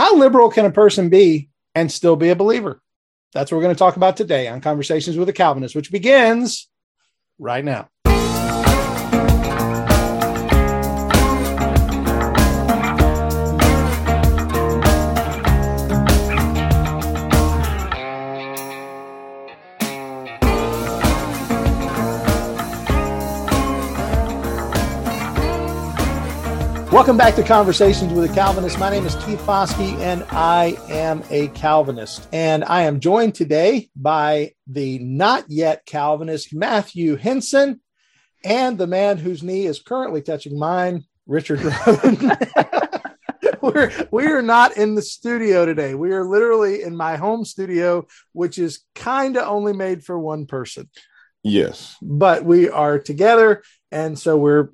how liberal can a person be and still be a believer? That's what we're going to talk about today on Conversations with a Calvinist, which begins right now. Welcome back to Conversations with a Calvinist. My name is Keith Foskey, and I am a Calvinist. And I am joined today by the not yet Calvinist, Matthew Henson, and the man whose knee is currently touching mine, Richard Roden. We are not in the studio today. We are literally in my home studio, which is kind of only made for one person. Yes. But we are together. And so we're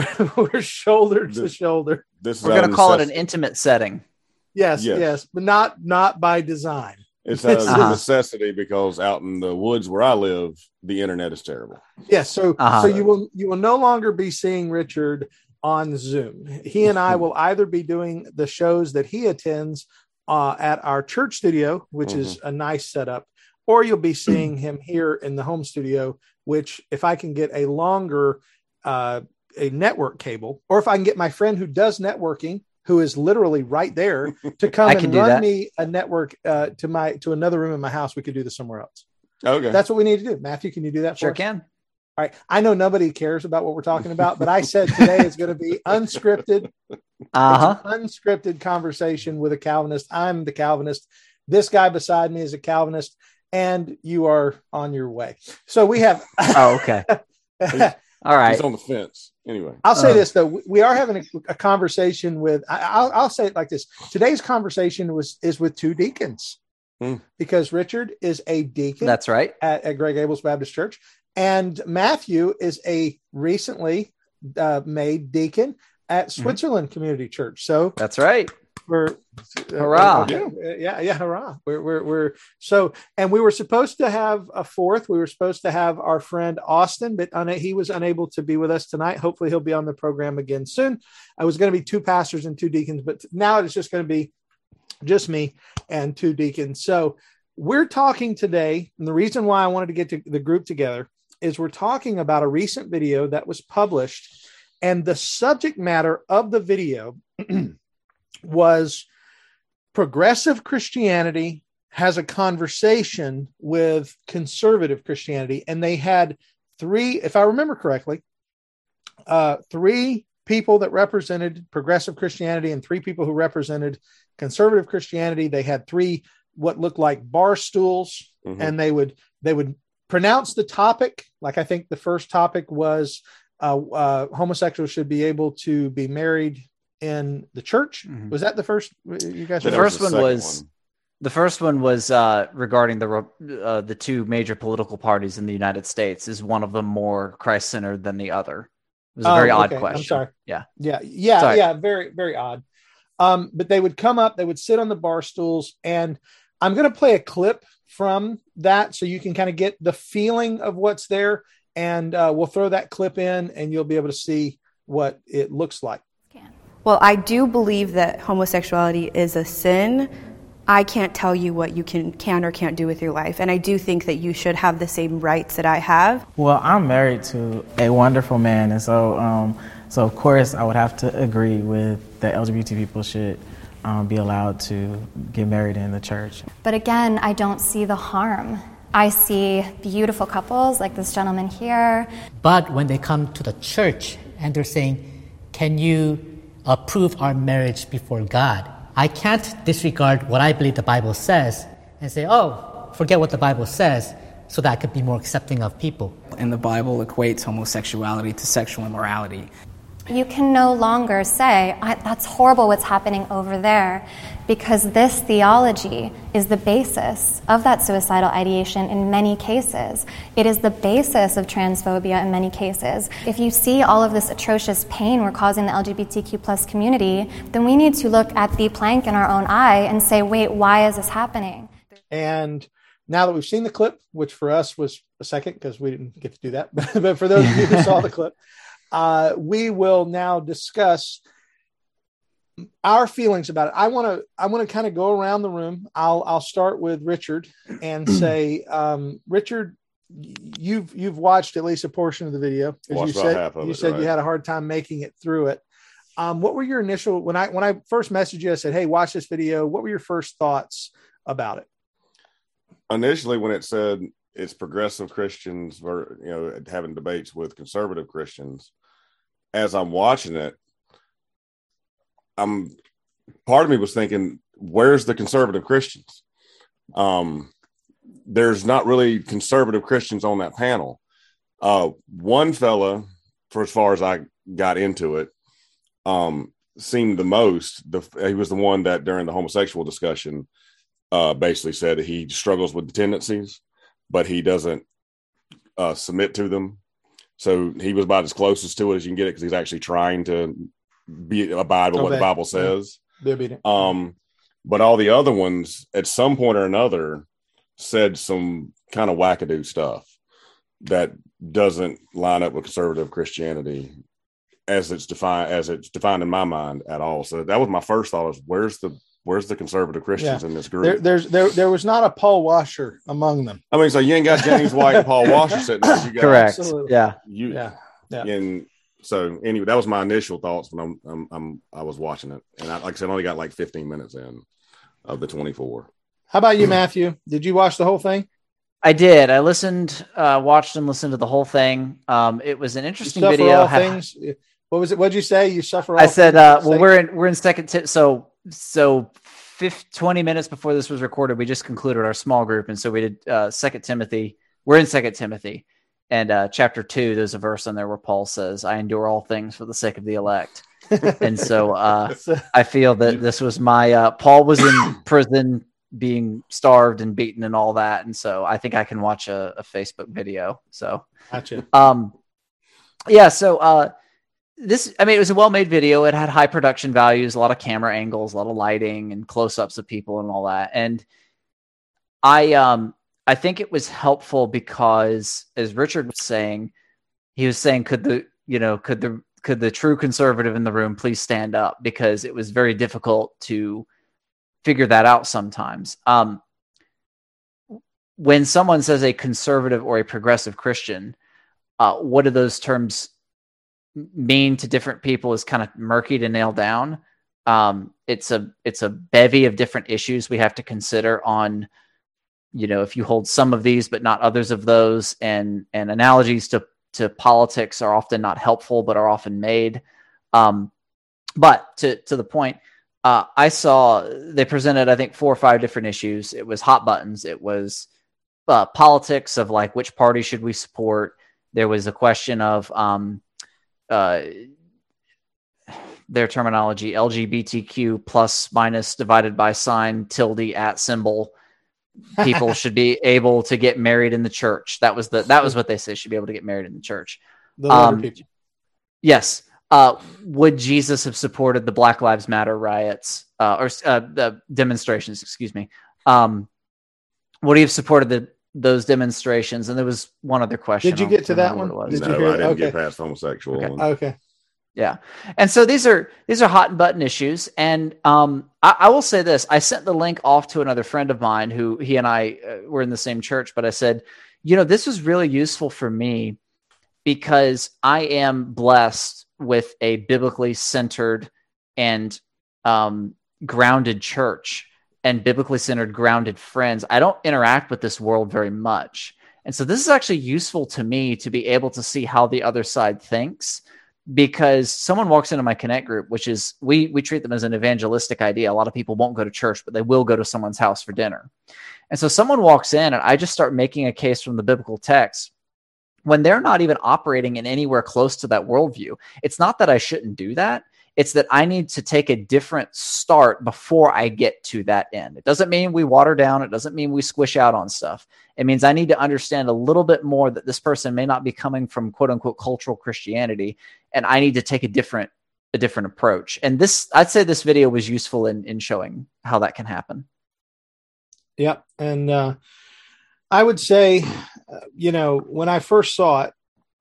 shoulder to shoulder. We're going to call it an intimate setting. Yes, but not by design. It's a necessity because out in the woods where I live, the internet is terrible. Yes, so you will no longer be seeing Richard on Zoom. He and I will either be doing the shows that he attends at our church studio, which is a nice setup, or you'll be seeing him here in the home studio, which if I can get a longer a network cable, or if I can get my friend who does networking, who is literally right there, to come and run me a network to another room in my house, we could do this somewhere else. Okay. That's what we need to do. Matthew, can you do that for us? Sure can. All right. I know nobody cares about what we're talking about, but I said today is going to be unscripted. It's an unscripted conversation with a Calvinist. I'm the Calvinist. This guy beside me is a Calvinist, and you are on your way. So we have. Okay. All right. He's on the fence. Anyway, I'll say this, though. We are having a conversation with, I'll say it like this. Today's conversation is with two deacons because Richard is a deacon. That's right. At Greg Abel's Baptist Church. And Matthew is a recently made deacon at Switzerland Community Church. So that's right. Hurrah. Hurrah. We're so, and we were supposed to have a fourth. We were supposed to have our friend Austin, but he was unable to be with us tonight. Hopefully he'll be on the program again soon. I was going to be two pastors and two deacons, but now it's just going to be just me and two deacons. So we're talking today, and the reason why I wanted to get the group together is we're talking about a recent video that was published, and the subject matter of the video was progressive Christianity has a conversation with conservative Christianity. And they had three, if I remember correctly, three people that represented progressive Christianity and three people who represented conservative Christianity. They had three what looked like bar stools, and they would pronounce the topic. Like I think the first topic was homosexuals should be able to be married in the church. Was that the first? You guys. The first one was regarding the two major political parties in the United States. Is one of them more Christ-centered than the other? It was a very odd question. I'm sorry. Yeah. Very, very odd. But they would come up. They would sit on the bar stools, and I'm going to play a clip from that so you can kind of get the feeling of what's there, and we'll throw that clip in, and you'll be able to see what it looks like. Well, I do believe that homosexuality is a sin. I can't tell you what you can or can't do with your life. And I do think that you should have the same rights that I have. Well, I'm married to a wonderful man. And so of course, I would have to agree with that LGBT people should be allowed to get married in the church. But again, I don't see the harm. I see beautiful couples like this gentleman here. But when they come to the church and they're saying, can you approve our marriage before God? I can't disregard what I believe the Bible says and say, oh, forget what the Bible says so that I could be more accepting of people. And the Bible equates homosexuality to sexual immorality. You can no longer say, that's horrible what's happening over there, because this theology is the basis of that suicidal ideation in many cases. It is the basis of transphobia in many cases. If you see all of this atrocious pain we're causing the LGBTQ plus community, then we need to look at the plank in our own eye and say, wait, why is this happening? And now that we've seen the clip, which for us was a second because we didn't get to do that, but for those of you who saw the clip, we will now discuss our feelings about it. I want to kind of go around the room. I'll start with Richard and say, Richard, you've watched at least a portion of the video. Watched you about said, half of you it, said right. you had a hard time making it through it. What were your initial, when I first messaged you, I said, hey, watch this video. What were your first thoughts about it? Initially, when it said it's progressive Christians, having debates with conservative Christians, as I'm watching it, part of me was thinking, where's the conservative Christians? There's not really conservative Christians on that panel. One fella, for as far as I got into it, seemed the most. He was the one that during the homosexual discussion basically said that he struggles with the tendencies, but he doesn't submit to them. So he was about as closest to it as you can get it, because he's actually trying to abide by what the Bible says. But all the other ones, at some point or another, said some kind of wackadoo stuff that doesn't line up with conservative Christianity as it's defined in my mind at all. So that was my first thought: is where's the conservative Christians in this group? There was not a Paul Washer among them. I mean, so you ain't got James White and Paul Washer sitting there. You got, correct. Absolutely. Yeah. And so anyway, that was my initial thoughts when I was watching it, and like I said, I only got like 15 minutes in of the 24. How about you, Matthew? Did you watch the whole thing? I did. I watched and listened to the whole thing. It was an interesting video. All things. What was it? What'd you say? You suffer all I said, things? well, we're in second. So 20 minutes before this was recorded, we just concluded our small group. And so we did 2 Timothy. We're in 2 Timothy. And chapter 2, there's a verse in there where Paul says, I endure all things for the sake of the elect. And so I feel that this was my Paul was in prison, being starved and beaten and all that. And so I think I can watch a Facebook video. So, gotcha. It was a well-made video. It had high production values, a lot of camera angles, a lot of lighting and close-ups of people and all that. And I think it was helpful because, as Richard was saying, could the true conservative in the room please stand up? Because it was very difficult to figure that out sometimes. When someone says a conservative or a progressive Christian, what do those terms mean to different people is kind of murky to nail down. It's a bevy of different issues we have to consider on, if you hold some of these but not others of those, and analogies to politics are often not helpful but are often made. But to the point, I saw they presented, I think, 4 or 5 different issues. It was hot buttons. It was politics of like, which party should we support? There was a question of their terminology, LGBTQ plus minus divided by sign tilde at symbol. People should be able to get married in the church. That was what they say, should be able to get married in the church. The people. Yes. Would Jesus have supported the Black Lives Matter riots or the demonstrations? Excuse me. Would he have supported those demonstrations? And there was one other question. Did you get to that one? I didn't get past homosexual. Okay. Yeah. And so these are hot and button issues. And I will say this, I sent the link off to another friend of mine who he and I were in the same church, but I said, this was really useful for me because I am blessed with a biblically centered and grounded church and biblically centered, grounded friends. I don't interact with this world very much. And so this is actually useful to me to be able to see how the other side thinks, because someone walks into my Connect group, which is, we treat them as an evangelistic idea. A lot of people won't go to church, but they will go to someone's house for dinner. And so someone walks in and I just start making a case from the biblical text when they're not even operating in anywhere close to that worldview. It's not that I shouldn't do that. It's that I need to take a different start before I get to that end. It doesn't mean we water down. It doesn't mean we squish out on stuff. It means I need to understand a little bit more that this person may not be coming from quote unquote cultural Christianity. And I need to take a different approach. And I'd say this video was useful in showing how that can happen. Yep. And I would say, when I first saw it,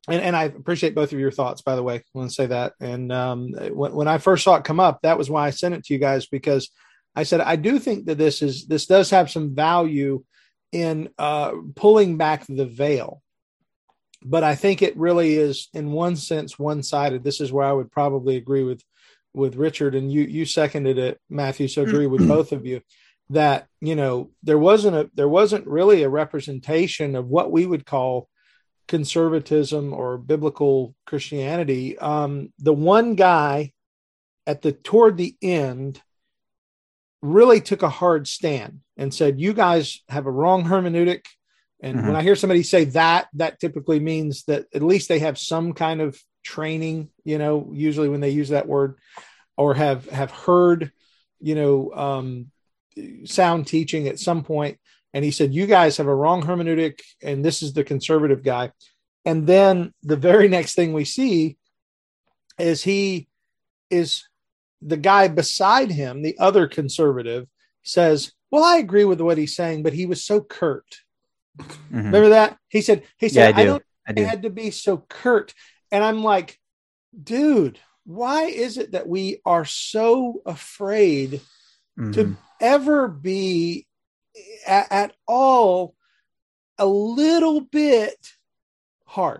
and I appreciate both of your thoughts, by the way. I want to say that. And when I first saw it come up, that was why I sent it to you guys, because I said, I do think that this does have some value in pulling back the veil. But I think it really is, in one sense, one-sided. This is where I would probably agree with Richard, and you seconded it, Matthew. So agree with both of you that, there wasn't really a representation of what we would call conservatism or biblical Christianity. The one guy toward the end really took a hard stand and said, you guys have a wrong hermeneutic. And when I hear somebody say that typically means that at least they have some kind of training, usually when they use that word, or have heard, sound teaching at some point. And he said, you guys have a wrong hermeneutic, and this is the conservative guy. And then the very next thing we see is the guy beside him, the other conservative, says, well, I agree with what he's saying, but he was so curt. Remember that? He said, yeah, I do. It had to be so curt. And I'm like, dude, why is it that we are so afraid to ever be at all a little bit hard?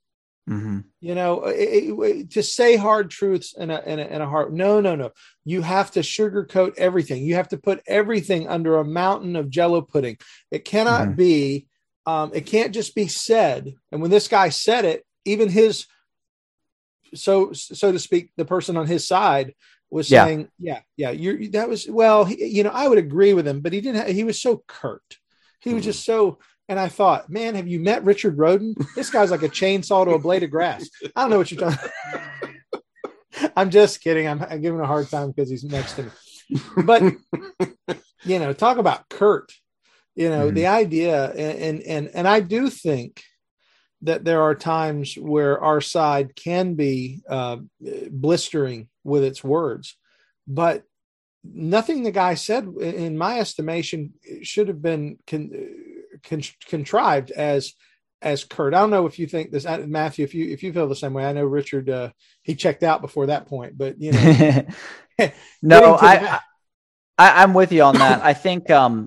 To say hard truths in a hard. No. You have to sugarcoat everything. You have to put everything under a mountain of Jell-O pudding. It cannot be. It can't just be said. And when this guy said it, even his, so to speak, the person on his side was saying, I would agree with him, but he was so curt. He was just so. And I thought, man, have you met Richard Roden? This guy's like a chainsaw to a blade of grass. I don't know what you're talking about. I'm just kidding. I'm giving him a hard time because he's next to me. But, talk about curt, the idea. And I do think that there are times where our side can be blistering with its words. But nothing the guy said, in my estimation, should have been contrived as curt. I don't know if you think this, Matthew, if you feel the same way. I know Richard, he checked out before that point, but no, I'm with you on that. I think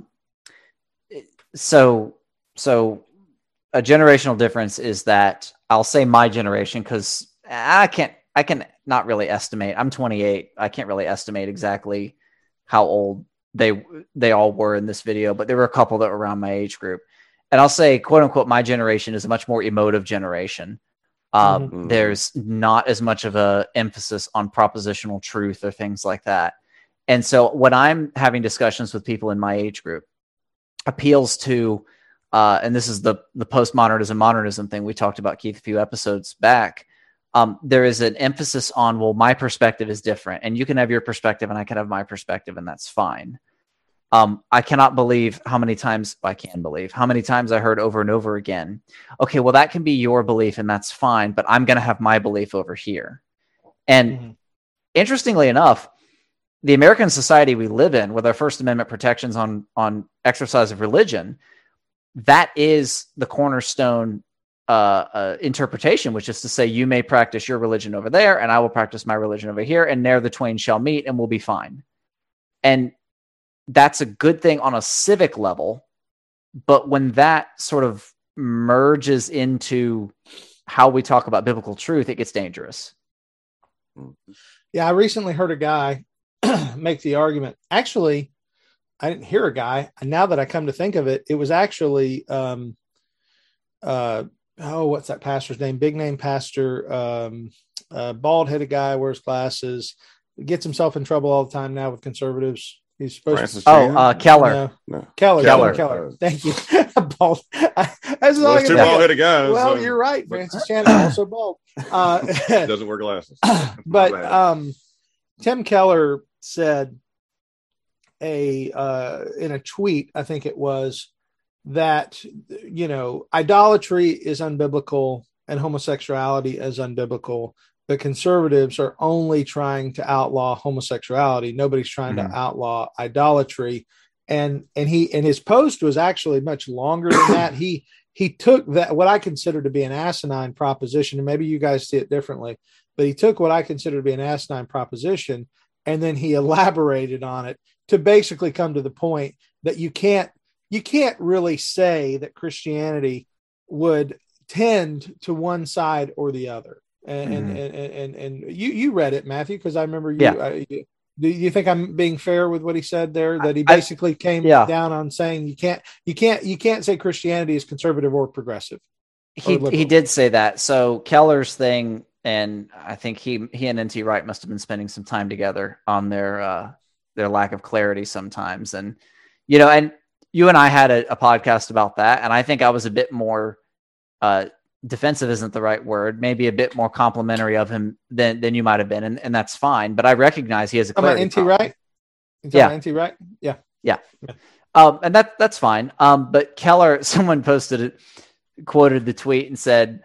so a generational difference is that I'll say my generation, because I can not really estimate. I'm 28. I can't really estimate exactly how old they all were in this video, but there were a couple that were around my age group. And I'll say, quote unquote, my generation is a much more emotive generation. There's not as much of a emphasis on propositional truth or things like that. And so when I'm having discussions with people in my age group, appeals to, and this is the postmodernism, modernism thing we talked about, Keith, a few episodes back. There is an emphasis on, well, my perspective is different, and you can have your perspective and I can have my perspective, and that's fine. I cannot believe how many times I heard over and over again, okay, well, that can be your belief and that's fine, but I'm going to have my belief over here. And interestingly enough, the American society we live in, with our First Amendment protections on exercise of religion, that is the cornerstone interpretation, which is to say, you may practice your religion over there and I will practice my religion over here, and there the twain shall meet and we'll be fine. And that's a good thing on a civic level. But when that sort of merges into how we talk about biblical truth, it gets dangerous. Yeah, I recently heard a guy make the argument. Actually, I didn't hear a guy. Now that I come to think of it, it was actually what's that pastor's name? Big name pastor, bald-headed guy, wears glasses, gets himself in trouble all the time now with conservatives. He's supposed to. Keller. No. Keller. Thank you. Bald. That's all two bald-headed guys. Well, you're right. Francis Chan also bald. Doesn't wear glasses. But Tim Keller said in a tweet, I think it was, that, idolatry is unbiblical and homosexuality is unbiblical. The conservatives are only trying to outlaw homosexuality. Nobody's trying to outlaw idolatry. And his post was actually much longer than that. He he took that, what I consider to be an asinine proposition, and maybe you guys see it differently, but he took what I consider to be an asinine proposition, and then he elaborated on it to basically come to the point that you can't really say that Christianity would tend to one side or the other. And you read it, Matthew, because I remember you. Do you think I'm being fair with what he said there? That he basically came down on saying you can't say Christianity is conservative or progressive. He did say that. So Keller's thing, and I think he and N.T. Wright must have been spending some time together on their lack of clarity sometimes. And and you and I had a podcast about that, and I think I was a bit more defensive isn't the right word, maybe a bit more complimentary of him than you might have been. And that's fine, but I recognize he has a clarity NT Wright. NT Wright. Yeah. And that's fine. But Keller, someone quoted the tweet and said,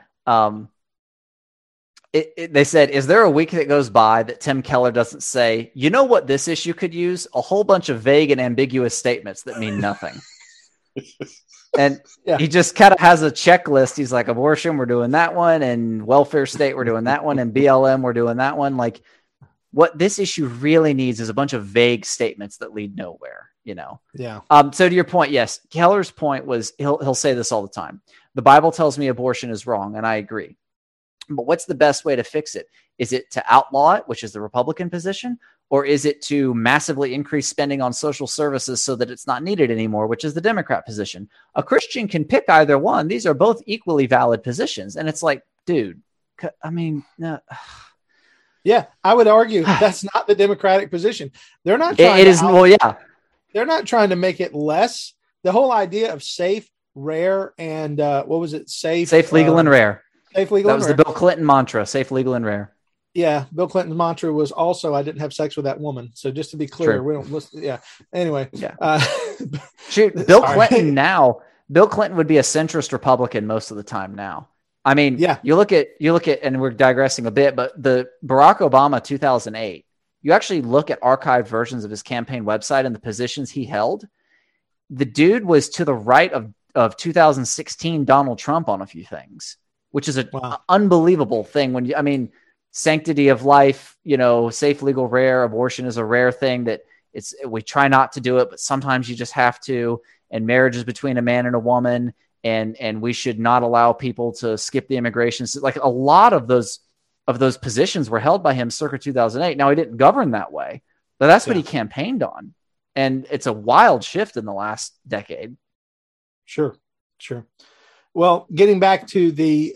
they said, is there a week that goes by that Tim Keller doesn't say, you know what this issue could use? A whole bunch of vague and ambiguous statements that mean nothing. And he just kind of has a checklist. He's like, abortion, we're doing that one, and welfare state, we're doing that one, and BLM, we're doing that one. Like, what this issue really needs is a bunch of vague statements that lead nowhere, Yeah. So to your point, yes, Keller's point was he'll say this all the time. The Bible tells me abortion is wrong, and I agree. But what's the best way to fix it? Is it to outlaw it, which is the Republican position, or is it to massively increase spending on social services so that it's not needed anymore, which is the Democrat position? A Christian can pick either one. These are both equally valid positions. And it's like, dude, I mean, no. Yeah, I would argue that's not the Democratic position. They're not trying They're not trying to make it less. The whole idea of safe, rare, and what was it? Safe, legal, and rare. Safe, legal, that was the Bill Clinton mantra, safe, legal, and rare. Yeah, Bill Clinton's mantra was also, I didn't have sex with that woman. So just to be clear, True. we don't listen. Yeah. Anyway. Yeah. Shoot, Bill Clinton would be a centrist Republican most of the time now. I mean, you look at, and we're digressing a bit, but the Barack Obama 2008, you actually look at archived versions of his campaign website and the positions he held. The dude was to the right of 2016 Donald Trump on a few things, which is an unbelievable thing. Sanctity of life, safe, legal, rare. Abortion is a rare thing that we try not to do it, but sometimes you just have to. And marriage is between a man and a woman, and we should not allow people to skip the immigration. Like a lot of those positions were held by him circa 2008. Now he didn't govern that way, but that's what he campaigned on, and it's a wild shift in the last decade. Sure. Well, getting back to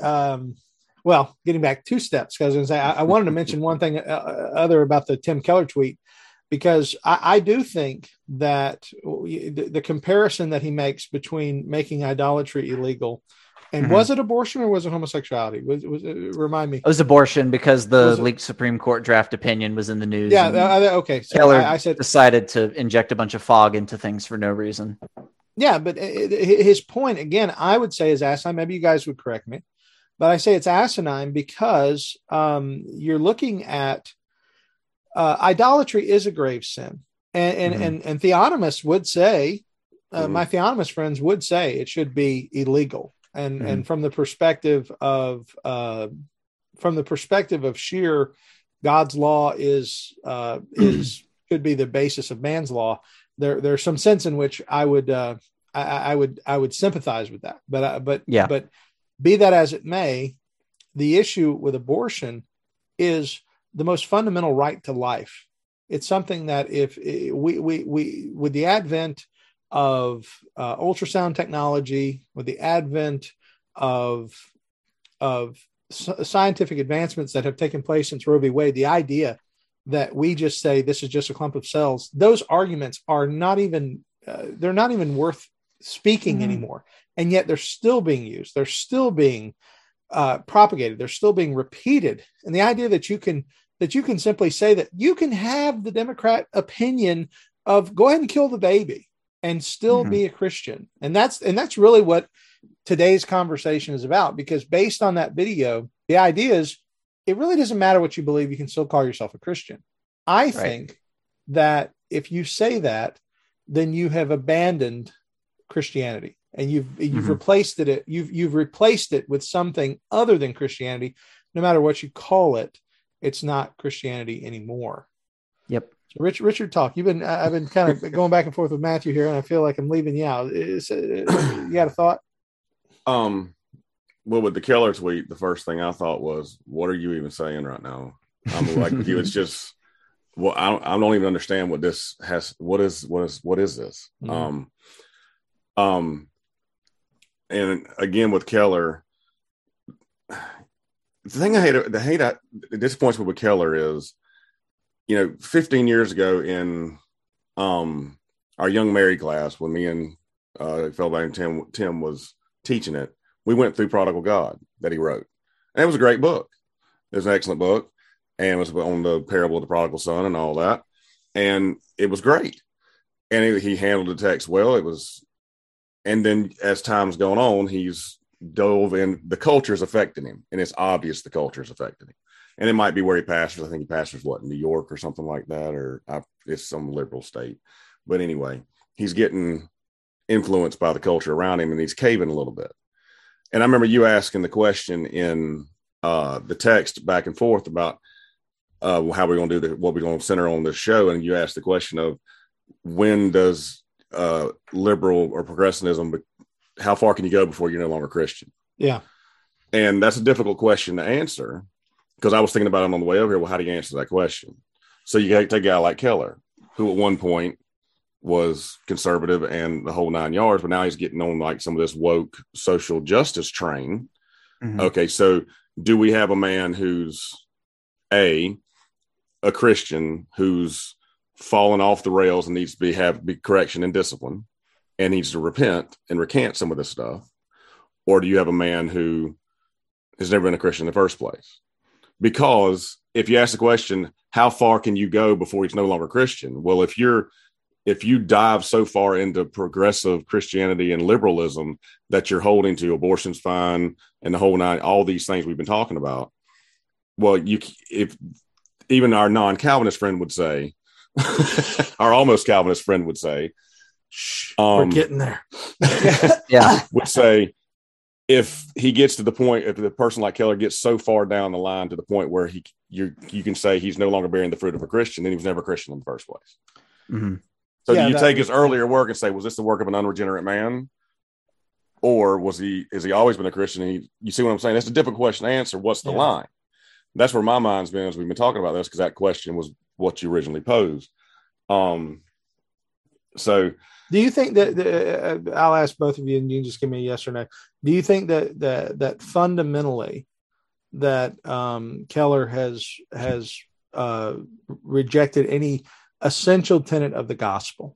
two steps, because I wanted to mention one thing other about the Tim Keller tweet, because I do think that the comparison that he makes between making idolatry illegal and was it abortion or was it homosexuality? Remind me. It was abortion because the leaked Supreme Court draft opinion was in the news. Yeah. Okay. So Keller decided to inject a bunch of fog into things for no reason. Yeah, but his point, again, I would say is asinine. Maybe you guys would correct me, but I say it's asinine because you're looking at idolatry is a grave sin. And theonomists would say, my theonomist friends would say it should be illegal. And from the perspective of sheer God's law should be the basis of man's law. There's some sense in which I would sympathize with that, but be that as it may, the issue with abortion is the most fundamental right to life. It's something that if we with the advent of ultrasound technology, with the advent of scientific advancements that have taken place since Roe v. Wade, the idea that we just say this is just a clump of cells, those arguments are not even they're not even worth speaking anymore, and yet they're still being used, they're still being propagated, they're still being repeated. And the idea that you can simply say that you can have the Democrat opinion of go ahead and kill the baby and still be a Christian, and that's really what today's conversation is about, because based on that video, the idea is it really doesn't matter what you believe. You can still call yourself a Christian. I think that if you say that, then you have abandoned Christianity. and you've replaced it. You've replaced it with something other than Christianity. No matter what you call it, it's not Christianity anymore. Yep. So Richard, talk. I've been kind of going back and forth with Matthew here, and I feel like I'm leaving you out. You got a thought? Well, with the Keller tweet, the first thing I thought was, "What are you even saying right now?" I'm like, it's just, well, I don't even understand what this has. What is this? Mm-hmm. And again with Keller, the thing that disappoints me with Keller is, 15 years ago in our young married class, when me and fellow by Tim was teaching it, we went through Prodigal God that he wrote, and it was a great book. It was an excellent book, and it was on the parable of the prodigal son and all that, and it was great. And he handled the text well. And then as time's gone on, he's dove in. The culture's affecting him, and it's obvious the culture's affecting him. And it might be where he pastors. I think he pastors New York or something like that, or it's some liberal state. But anyway, he's getting influenced by the culture around him, and he's caving a little bit. And I remember you asking the question in the text back and forth about how we're going to do what we're going to center on this show. And you asked the question of, when does liberal or progressivism, how far can you go before you're no longer Christian? Yeah. And that's a difficult question to answer, because I was thinking about it on the way over here. Well, how do you answer that question? So you take a guy like Keller, who at one point was conservative and the whole 9 yards, but now he's getting on like some of this woke social justice train. Mm-hmm. Okay. So do we have a man who's a Christian who's fallen off the rails and needs to be correction and discipline and needs to repent and recant some of this stuff? Or do you have a man who has never been a Christian in the first place? Because if you ask the question, how far can you go before he's no longer Christian? Well, if you dive so far into progressive Christianity and liberalism that you're holding to abortion's fine and the whole nine, all these things we've been talking about, well, if even our non-Calvinist friend would say, our almost Calvinist friend would say, we're getting there. Yeah. Would say, if he gets to the point, if the person like Keller gets so far down the line to the point where you can say he's no longer bearing the fruit of a Christian, then he was never a Christian in the first place. Mm-hmm. So do you take his earlier work and say, was this the work of an unregenerate man? Or has he always been a Christian? You see what I'm saying? That's a difficult question to answer. What's the line? That's where my mind's been as we've been talking about this, because that question was what you originally posed. So do you think that I'll ask both of you, and you can just give me a yes or no. Do you think that fundamentally that Keller has rejected any essential tenet of the gospel?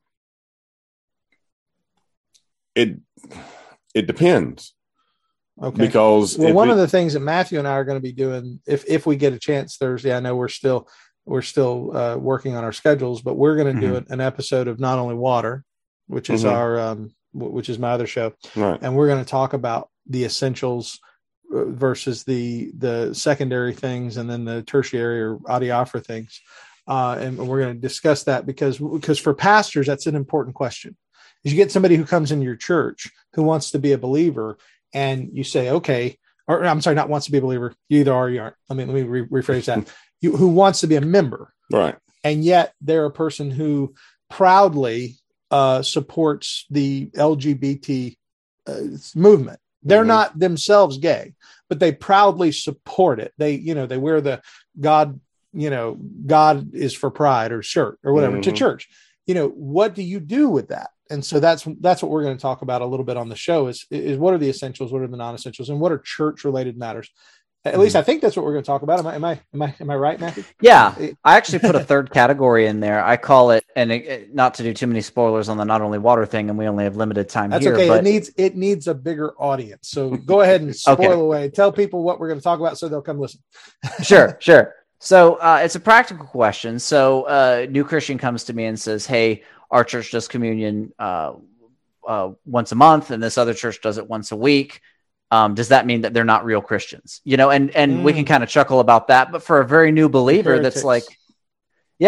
It depends. Okay. Because one of the things that Matthew and I are going to be doing, if we get a chance Thursday, I know we're still working on our schedules, but we're going to do an episode of Not Only Water, which is which is my other show. Right. And we're going to talk about the essentials versus the secondary things, and then the tertiary or adiaphora things. And we're going to discuss that because for pastors, that's an important question. Is you get somebody who comes into your church who wants to be a believer, and you say, okay, or I'm sorry, not wants to be a believer. You either are or you aren't. Let me rephrase that. Who wants to be a member. Right. And yet they're a person who proudly supports the LGBT movement. They're not themselves gay, but they proudly support it. They wear the God is for pride or shirt or whatever to church. What do you do with that? And so that's what we're going to talk about a little bit on the show is what are the essentials, what are the non-essentials, and what are church related matters. At least I think that's what we're going to talk about. Am I right, Matthew? Yeah, I actually put a third category in there. I call it, and not to do too many spoilers on the Not Only Water thing, and we only have limited time that's here. Okay. But it needs a bigger audience. So go ahead and spoil away. Tell people what we're going to talk about so they'll come listen. Sure. So it's a practical question. So a new Christian comes to me and says, "Hey, our church does communion once a month, and this other church does it once a week. Does that mean that they're not real Christians?" And we can kind of chuckle about that. But for a very new believer, that's like,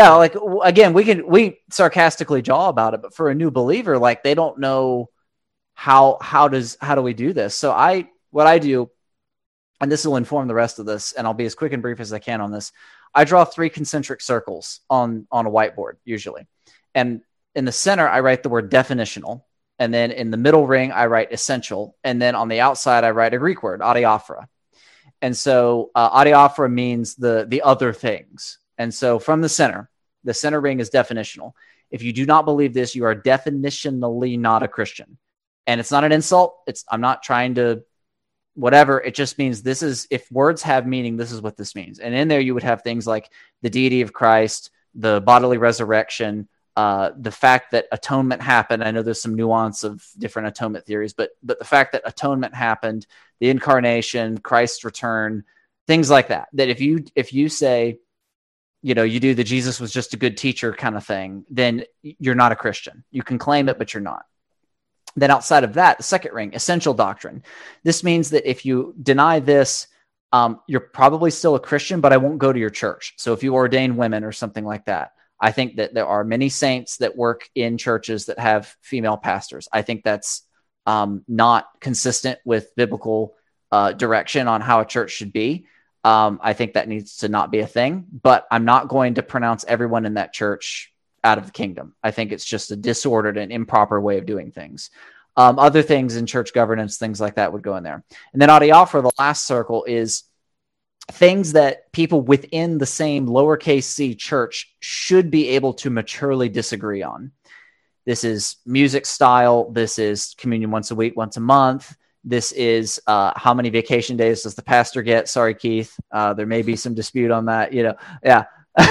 again, we sarcastically jaw about it. But for a new believer, like they don't know how do we do this? So what I do, and this will inform the rest of this, and I'll be as quick and brief as I can on this. I draw 3 concentric circles on a whiteboard usually. And in the center, I write the word definitional. And then in the middle ring, I write essential. And then on the outside, I write a Greek word, adiaphora. And so adiaphora means the other things. And so from the center ring is definitional. If you do not believe this, you are definitionally not a Christian. And it's not an insult. I'm not trying to whatever. It just means this is, if words have meaning, this is what this means. And in there, you would have things like the deity of Christ, the bodily resurrection, the fact that atonement happened. I know there's some nuance of different atonement theories, but the fact that atonement happened, the incarnation, Christ's return, things like that. That if you say, you do the Jesus was just a good teacher kind of thing, then you're not a Christian. You can claim it, but you're not. Then outside of that, the second ring, essential doctrine. This means that if you deny this, you're probably still a Christian, but I won't go to your church. So if you ordain women or something like that, I think that there are many saints that work in churches that have female pastors. I think that's not consistent with biblical direction on how a church should be. I think that needs to not be a thing, but I'm not going to pronounce everyone in that church out of the kingdom. I think it's just a disordered and improper way of doing things. Other things in church governance, things like that would go in there. And then adiaphora, the last circle, is things that people within the same lowercase c church should be able to maturely disagree on. This is music style. This is communion once a week, once a month. This is how many vacation days does the pastor get? Sorry, Keith. There may be some dispute on that. Yeah.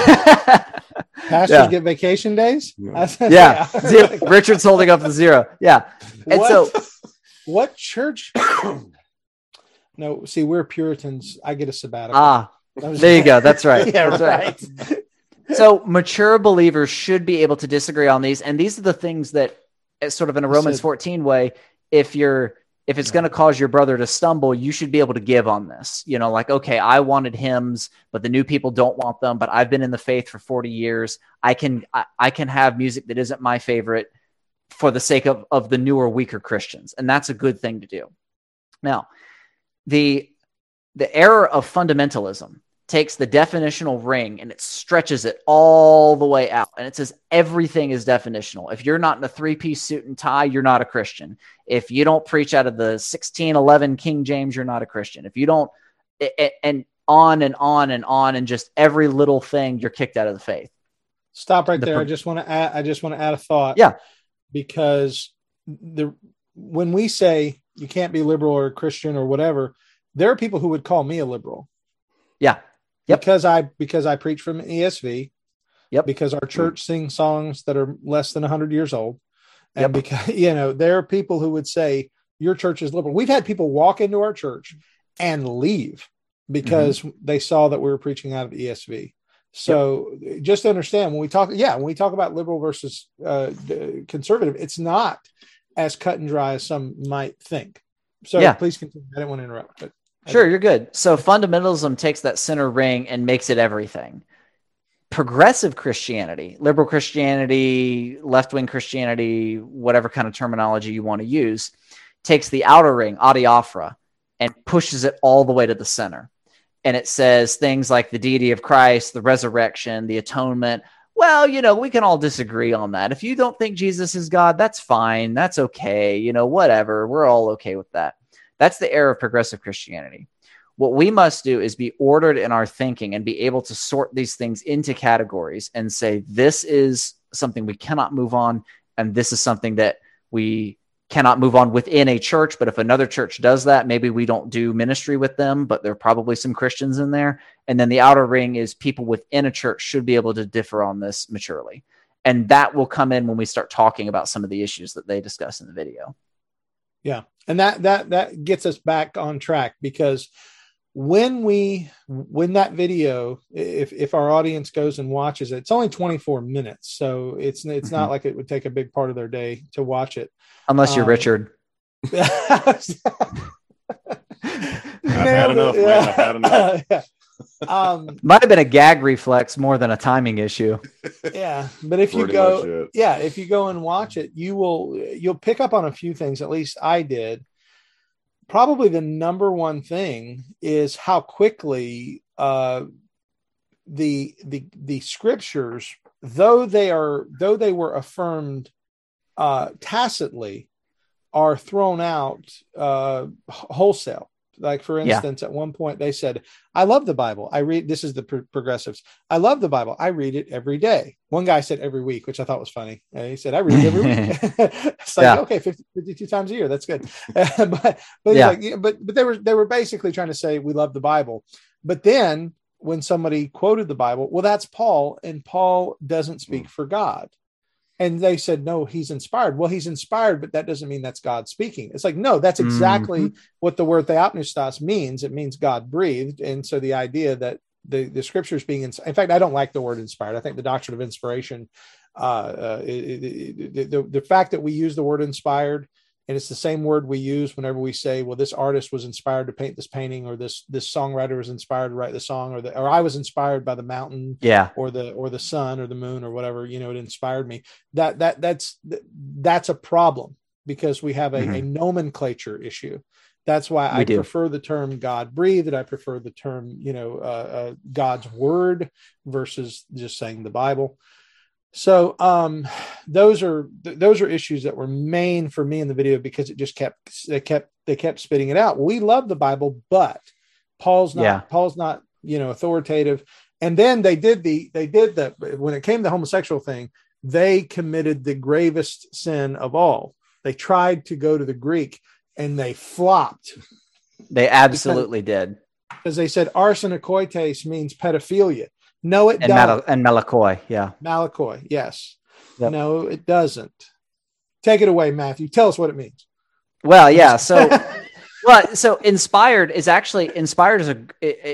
Pastors get vacation days? Yeah. Richard's holding up the 0. Yeah. And what church? No, see, we're Puritans. I get a sabbatical. There you go. That's right. Yeah, that's right. So mature believers should be able to disagree on these. And these are the things that, sort of in a Romans 14 way, if it's going to cause your brother to stumble, you should be able to give on this. Like, okay, I wanted hymns, but the new people don't want them, but I've been in the faith for 40 years. I can have music that isn't my favorite for the sake of the newer, weaker Christians. And that's a good thing to do. Now, the error of fundamentalism takes the definitional ring and it stretches it all the way out. And it says everything is definitional. If you're not in a 3-piece suit and tie, you're not a Christian. If you don't preach out of the 1611 King James, you're not a Christian. If you don't, and on and on and on, and just every little thing, you're kicked out of the faith. Stop right there. I just want to add a thought. Yeah. Because when we say you can't be liberal or Christian or whatever, there are people who would call me a liberal. Yeah. Yep. Because I preach from ESV. Yep. Because our church sings songs that are less than 100 years old. And because, there are people who would say your church is liberal. We've had people walk into our church and leave because they saw that we were preaching out of ESV. So just understand when we talk about liberal versus conservative, it's not as cut and dry as some might think. So please continue. I didn't want to interrupt, but sure, you're good. So fundamentalism takes that center ring and makes it everything. Progressive Christianity, liberal Christianity, left-wing Christianity, whatever kind of terminology you want to use, takes the outer ring, adiaphora, and pushes it all the way to the center. And it says things like the deity of Christ, the resurrection, the atonement. Well, we can all disagree on that. If you don't think Jesus is God, that's fine. That's okay. Whatever. We're all okay with that. That's the error of progressive Christianity. What we must do is be ordered in our thinking and be able to sort these things into categories and say, this is something we cannot move on, and this is something that we cannot move on within a church. But if another church does that, maybe we don't do ministry with them, but there are probably some Christians in there. And then the outer ring is people within a church should be able to differ on this maturely. And that will come in when we start talking about some of the issues that they discuss in the video. Yeah. And that gets us back on track, because when that video, if our audience goes and watches it, it's only 24 minutes. So it's not like it would take a big part of their day to watch it. Unless you're Richard. I've had enough, man. I've had enough. Might have been a gag reflex more than a timing issue. Yeah, but if you go and watch it, you'll pick up on a few things. At least I did. Probably the number one thing is how quickly the scriptures, though they were affirmed tacitly, are thrown out wholesale. Like, for instance, at one point they said, I love the Bible. I read, this is the progressives. I love the Bible. I read it every day. One guy said every week, which I thought was funny. He said, I read it every week. It's like, okay, 52 times a year. That's good. but they were basically trying to say we love the Bible. But then when somebody quoted the Bible, well, that's Paul, and Paul doesn't speak for God. And they said, no, he's inspired. Well, he's inspired, but that doesn't mean that's God speaking. It's like, no, that's exactly what the word theopneustos means. It means God breathed. And so the idea that the scriptures being, in fact, I don't like the word inspired. I think the doctrine of inspiration, the fact that we use the word inspired, and it's the same word we use whenever we say, well, this artist was inspired to paint this painting, or this songwriter was inspired to write the song, or I was inspired by the mountain, or the sun or the moon or whatever, it inspired me. That's a problem, because we have a nomenclature issue. That's why I prefer the term God breathed. I prefer the term, God's word versus just saying the Bible. So those are issues that were main for me in the video, because it just kept spitting it out. We love the Bible, but Paul's not authoritative. And then they did the when it came to the homosexual thing, they committed the gravest sin of all. They tried to go to the Greek, and they flopped. They absolutely did, because they said arsenokoites means pedophilia. No, it doesn't. And Malakoi, yeah. Malakoi, yes. Yep. No, it doesn't. Take it away, Matthew. Tell us what it means. Well, yeah. So, so inspired is I'm going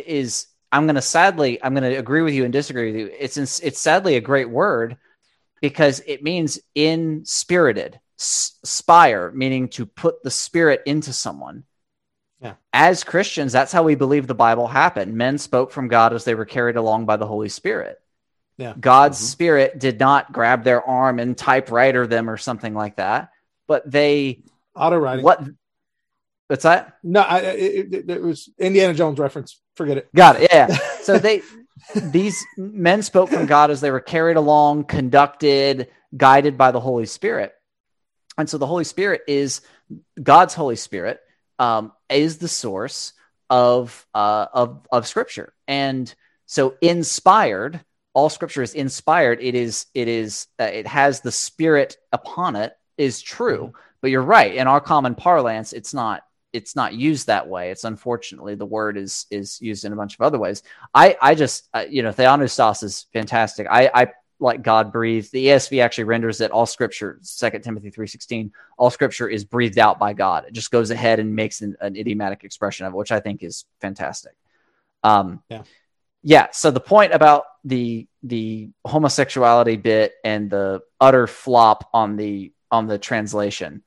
to agree with you and disagree with you. It's sadly a great word, because it means inspirited, spire, meaning to put the spirit into someone. Yeah. As Christians, that's how we believe the Bible happened. Men spoke from God as they were carried along by the Holy Spirit. Yeah. God's spirit did not grab their arm and typewriter them or something like that, but they auto writing. What's that? No, it was Indiana Jones reference. Forget it. Got it. Yeah. So these men spoke from God as they were carried along, conducted, guided by the Holy Spirit. And so the Holy Spirit is God's Holy Spirit. Is the source of Scripture, and so inspired. All Scripture is inspired. It has the Spirit upon it. Is true, but you're right. In our common parlance, it's not used that way. It's unfortunately the word is used in a bunch of other ways. I just theopneustos is fantastic. I like God breathed. The ESV actually renders it all Scripture, 2 Timothy 3:16, all Scripture is breathed out by God. It just goes ahead and makes an idiomatic expression of it, which I think is fantastic. So the point about the homosexuality bit and the utter flop on the translation,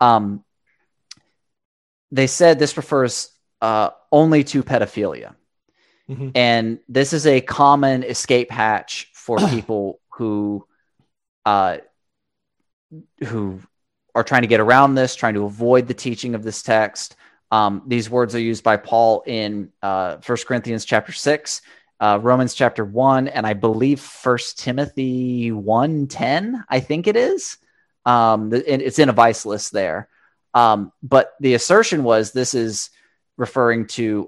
they said this refers only to pedophilia. And this is a common escape hatch for people who are trying to get around this, trying to avoid the teaching of this text. These words are used by Paul in 1 Corinthians chapter 6, Romans chapter 1, and I believe 1 Timothy 1:10, I think it is. It's in a vice list there. But the assertion was this is referring to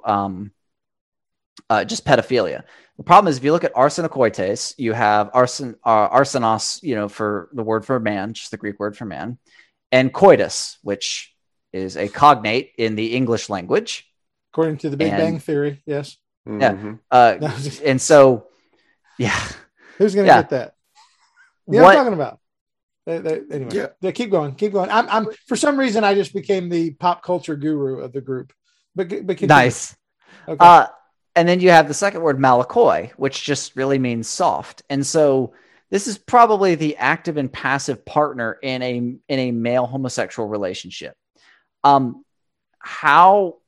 just pedophilia. The problem is, if you look at arsenokoites, you have arsenos, for the word for man, just the Greek word for man, and coitus, which is a cognate in the English language. According to the Big Bang Theory, yes. Yeah. And so, yeah. Who's going to get that? You know what I'm talking about? Anyway, keep going. I'm for some reason, I just became the pop culture guru of the group. But nice. Okay. And then you have the second word, malakoi, which just really means soft. And so this is probably the active and passive partner in a male homosexual relationship. How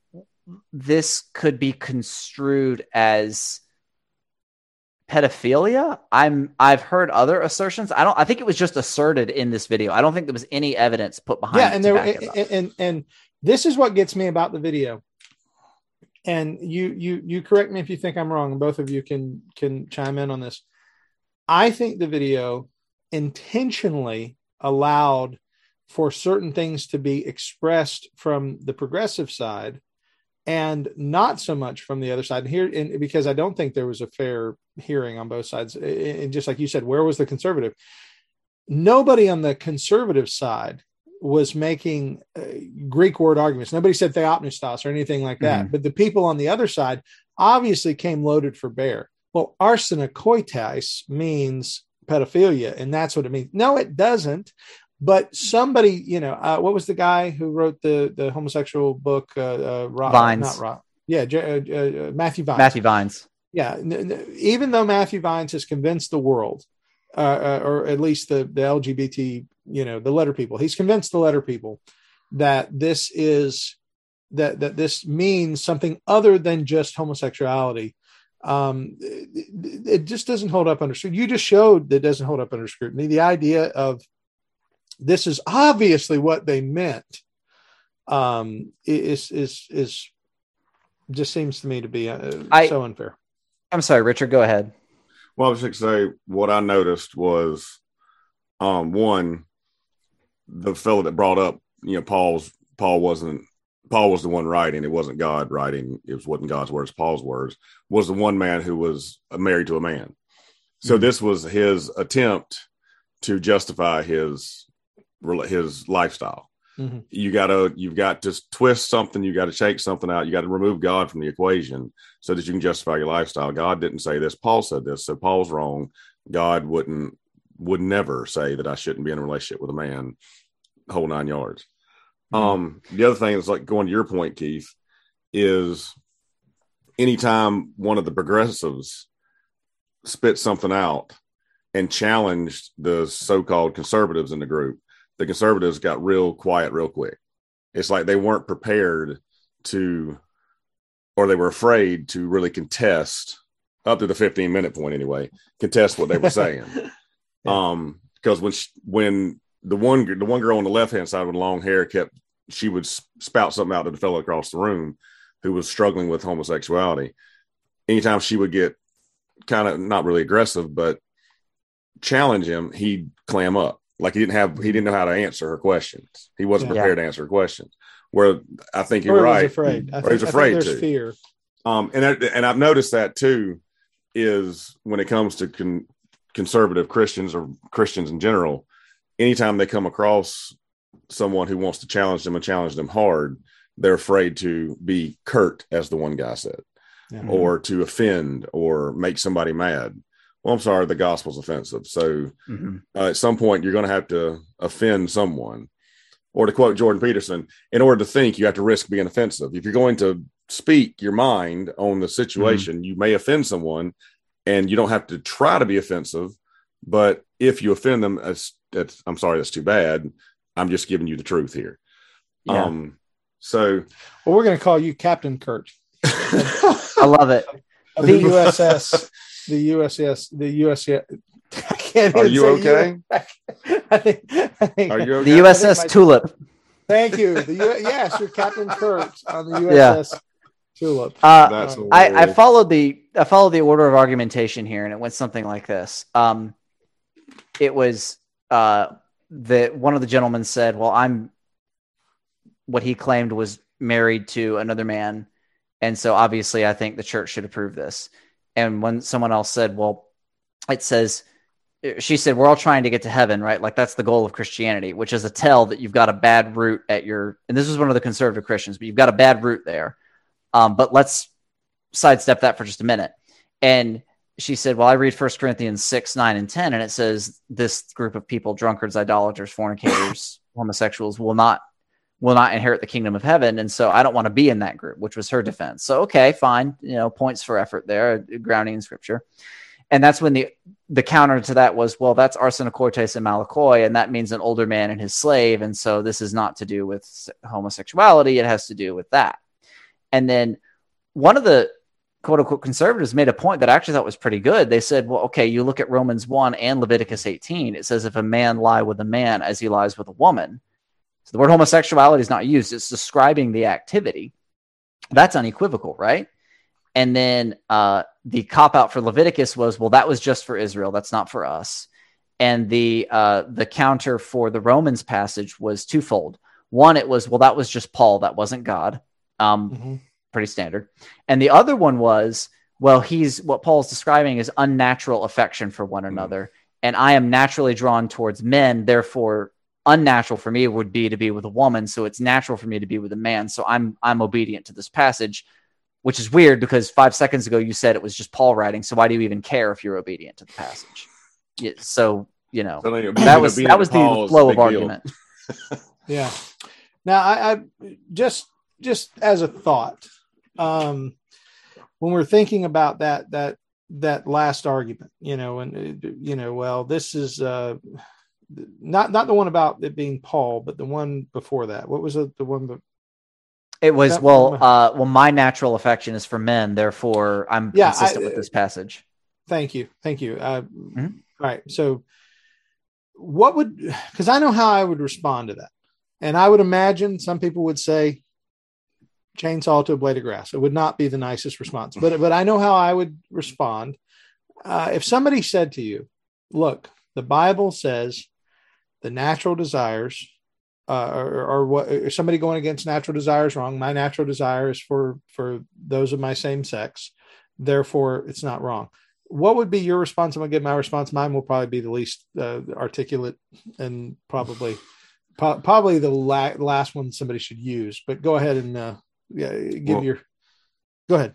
this could be construed as pedophilia. I've heard other assertions. I think it was just asserted in this video. I don't think there was any evidence put behind it. And this is what gets me about the video. And you correct me if you think I'm wrong, and both of you can chime in on this. I think the video intentionally allowed for certain things to be expressed from the progressive side and not so much from the other side. And because I don't think there was a fair hearing on both sides. And just like you said, where was the conservative? Nobody on the conservative side was making Greek word arguments. Nobody said theopneustos or anything like that. Mm-hmm. But the people on the other side obviously came loaded for bear. Well, arsenokoitais means pedophilia, and that's what it means. No, it doesn't. But somebody, what was the guy who wrote the homosexual book? Vines. Matthew Vines. Matthew Vines. Yeah. Even though Matthew Vines has convinced the world, or at least the LGBT, the letter people, he's convinced the letter people that this is that this means something other than just homosexuality. It just doesn't hold up under scrutiny. You just showed that it doesn't hold up under scrutiny. The idea of this is obviously what they meant is just seems to me to be so unfair. I'm sorry, Richard, go ahead. Well, I was just going to say what I noticed was one, the fellow that brought up, Paul was the one writing. It wasn't God writing. It wasn't God's words. Paul's words was the one man who was married to a man. So this was his attempt to justify his lifestyle. Mm-hmm. You've got to twist something. You got to shake something out. You got to remove God from the equation so that you can justify your lifestyle. God didn't say this. Paul said this. So Paul's wrong. God would never say that I shouldn't be in a relationship with a man, whole 9 yards. Mm-hmm. The other thing is, like, going to your point, Keith, is anytime one of the progressives spit something out and challenged the so-called conservatives in the group, the conservatives got real quiet real quick. It's like they weren't prepared to, or they were afraid to really contest up to the 15-minute point anyway, contest what they were saying. Because when the one girl on the left-hand side with long hair she would spout something out to the fellow across the room who was struggling with homosexuality. Anytime she would get kind of not really aggressive, but challenge him, he'd clam up. Like he didn't know how to answer her questions. He wasn't prepared to answer her questions. Where I think you're right. He was afraid. There's fear. And I've noticed that too, is when it comes to conservative Christians or Christians in general, anytime they come across someone who wants to challenge them and challenge them hard, they're afraid to be curt, as the one guy said, or to offend or make somebody mad. Well, I'm sorry, the gospel's offensive. So at some point, you're going to have to offend someone. Or to quote Jordan Peterson, in order to think, you have to risk being offensive. If you're going to speak your mind on the situation, you may offend someone, and you don't have to try to be offensive. But if you offend them, I'm sorry, that's too bad. I'm just giving you the truth here. Yeah. Well, we're going to call you Captain Kurt. I love it. The USS. The USS. I can't. Are you okay? I think. Are you okay? The USS Tulip. Thank you. Yes, you're Captain Kurt on the USS Tulip. I followed the order of argumentation here, and it went something like this. It was that one of the gentlemen said, "Well, I'm." What he claimed was married to another man, and so obviously, I think the church should approve this. And when someone else said, well, she said, we're all trying to get to heaven, right? Like that's the goal of Christianity, which is a tell that you've got a bad root and this is one of the conservative Christians, but you've got a bad root there. But let's sidestep that for just a minute. And she said, well, I read 1 Corinthians 6, 9, and 10, and it says this group of people, drunkards, idolaters, fornicators, homosexuals, will not inherit the kingdom of heaven. And so I don't want to be in that group, which was her defense. So, okay, fine. Points for effort there, grounding in scripture. And that's when the counter to that was, well, that's arsenokoitais and malakoi. And that means an older man and his slave. And so this is not to do with homosexuality. It has to do with that. And then one of the quote unquote conservatives made a point that I actually thought was pretty good. They said, well, okay, you look at Romans 1 and Leviticus 18. It says if a man lie with a man as he lies with a woman. So the word homosexuality is not used. It's describing the activity. That's unequivocal, right? And then the cop-out for Leviticus was, well, that was just for Israel. That's not for us. And the counter for the Romans passage was twofold. One, it was, well, that was just Paul. That wasn't God. Pretty standard. And the other one was, well, what Paul's describing is unnatural affection for one another. And I am naturally drawn towards men. Therefore, unnatural for me would be to be with a woman. So it's natural for me to be with a man. So I'm obedient to this passage, which is weird because 5 seconds ago you said it was just Paul writing. So why do you even care if you're obedient to the passage? Yeah, so, that was the flow of argument. Yeah. Now I just as a thought, when we're thinking about that last argument, well, this is not the one about it being Paul, but the one before that. What was it? The one it was, my natural affection is for men. Therefore I'm consistent with this passage. Thank you. All right. So because I know how I would respond to that. And I would imagine some people would say chainsaw to a blade of grass. It would not be the nicest response, but I know how I would respond. If somebody said to you, look, the Bible says the natural desires or what, is somebody going against natural desires wrong? My natural desire is for those of my same sex. Therefore it's not wrong. What would be your response? I'm going to give my response. Mine will probably be the least articulate and probably the last one somebody should use, but go ahead and go ahead.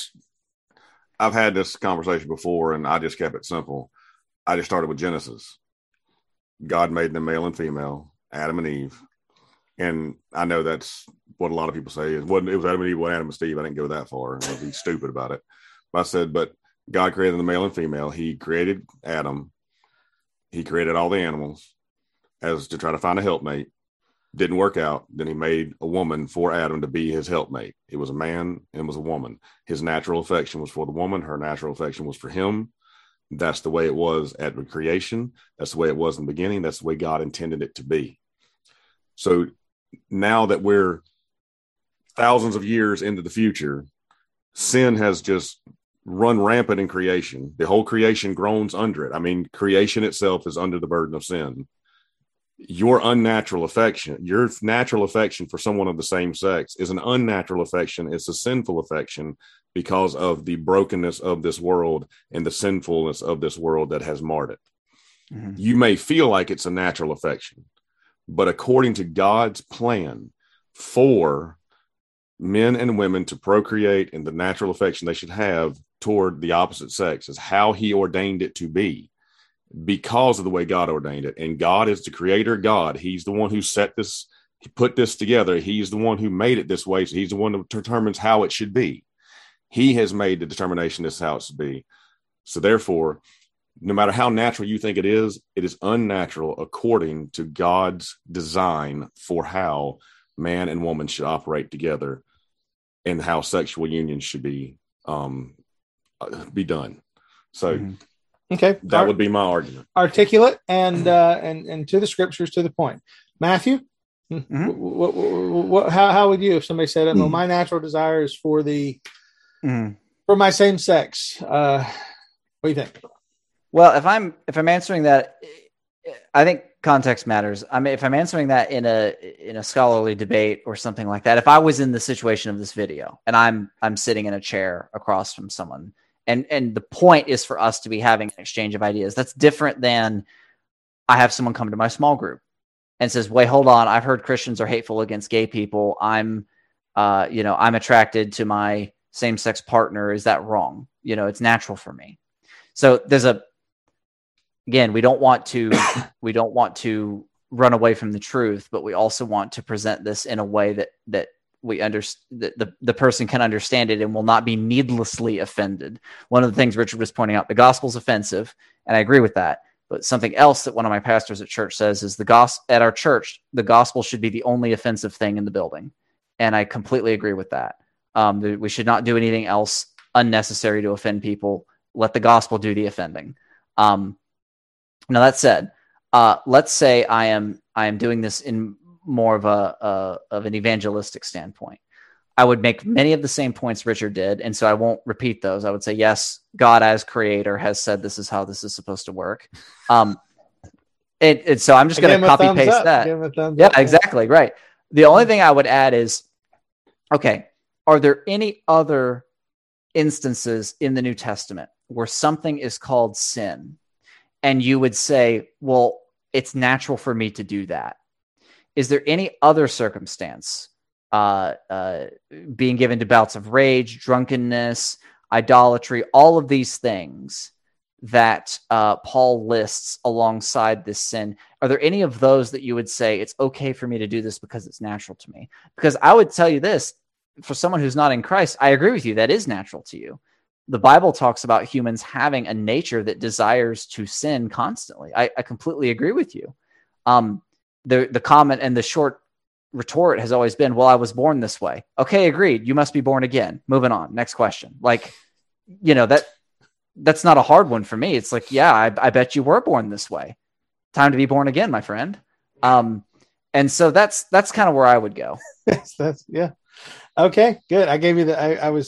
I've had this conversation before and I just kept it simple. I just started with Genesis. God made them male and female, Adam and Eve. And I know that's what a lot of people say. It was Adam and Eve, Adam and Steve. I didn't go that far. I'd be stupid about it. But I said, but God created the male and female. He created Adam. He created all the animals as to try to find a helpmate. Didn't work out. Then he made a woman for Adam to be his helpmate. It was a man and it was a woman. His natural affection was for the woman. Her natural affection was for him. That's the way it was at the creation. That's the way it was in the beginning. That's the way God intended it to be. So now that we're thousands of years into the future, sin has just run rampant in creation. The whole creation groans under it. I mean, creation itself is under the burden of sin. Your natural affection for someone of the same sex is an unnatural affection. It's a sinful affection because of the brokenness of this world and the sinfulness of this world that has marred it. Mm-hmm. You may feel like it's a natural affection, but according to God's plan for men and women to procreate and the natural affection they should have toward the opposite sex is how he ordained it to be. Because of the way God ordained it. And God is the creator God. He's the one who set this, he put this together. He's the one who made it this way. So he's the one who determines how it should be. He has made the determination this is how it should be. So therefore, no matter how natural you think it is unnatural according to God's design for how man and woman should operate together and how sexual unions should be done. So okay, that would be my argument. Articulate and to the scriptures, to the point. Matthew, how would you, if somebody said, "No, my natural desire is for for my same sex"? What do you think? Well, if I'm answering that, I think context matters. I mean, if I'm answering that in a scholarly debate or something like that, if I was in the situation of this video and I'm sitting in a chair across from someone. And the point is for us to be having an exchange of ideas. That's different than I have someone come to my small group and says, wait, hold on. I've heard Christians are hateful against gay people. I'm attracted to my same-sex partner. Is that wrong? It's natural for me. So we don't want to run away from the truth, but we also want to present this in a way that we understand that the person can understand it and will not be needlessly offended. One of the things Richard was pointing out, the gospel's offensive, and I agree with that. But something else that one of my pastors at church says is at our church, the gospel should be the only offensive thing in the building. And I completely agree with that. We should not do anything else unnecessary to offend people. Let the gospel do the offending. Now that said, let's say I am doing this in more of an evangelistic standpoint. I would make many of the same points Richard did, and so I won't repeat those. I would say, yes, God as creator has said this is how this is supposed to work. So I'm just going to copy paste that. Yeah, exactly. Right. The only thing I would add is, okay, are there any other instances in the New Testament where something is called sin? And you would say, well, it's natural for me to do that. Is there any other circumstance, being given to bouts of rage, drunkenness, idolatry, all of these things that Paul lists alongside this sin? Are there any of those that you would say it's okay for me to do this because it's natural to me? Because I would tell you this, for someone who's not in Christ, I agree with you. That is natural to you. The Bible talks about humans having a nature that desires to sin constantly. I completely agree with you. The comment and the short retort has always been, well, I was born this way. Okay, agreed. You must be born again. Moving on. Next question. Like, that's not a hard one for me. It's like, yeah, I bet you were born this way. Time to be born again, my friend. And so that's kind of where I would go. That's yeah. Okay, good. I gave you the.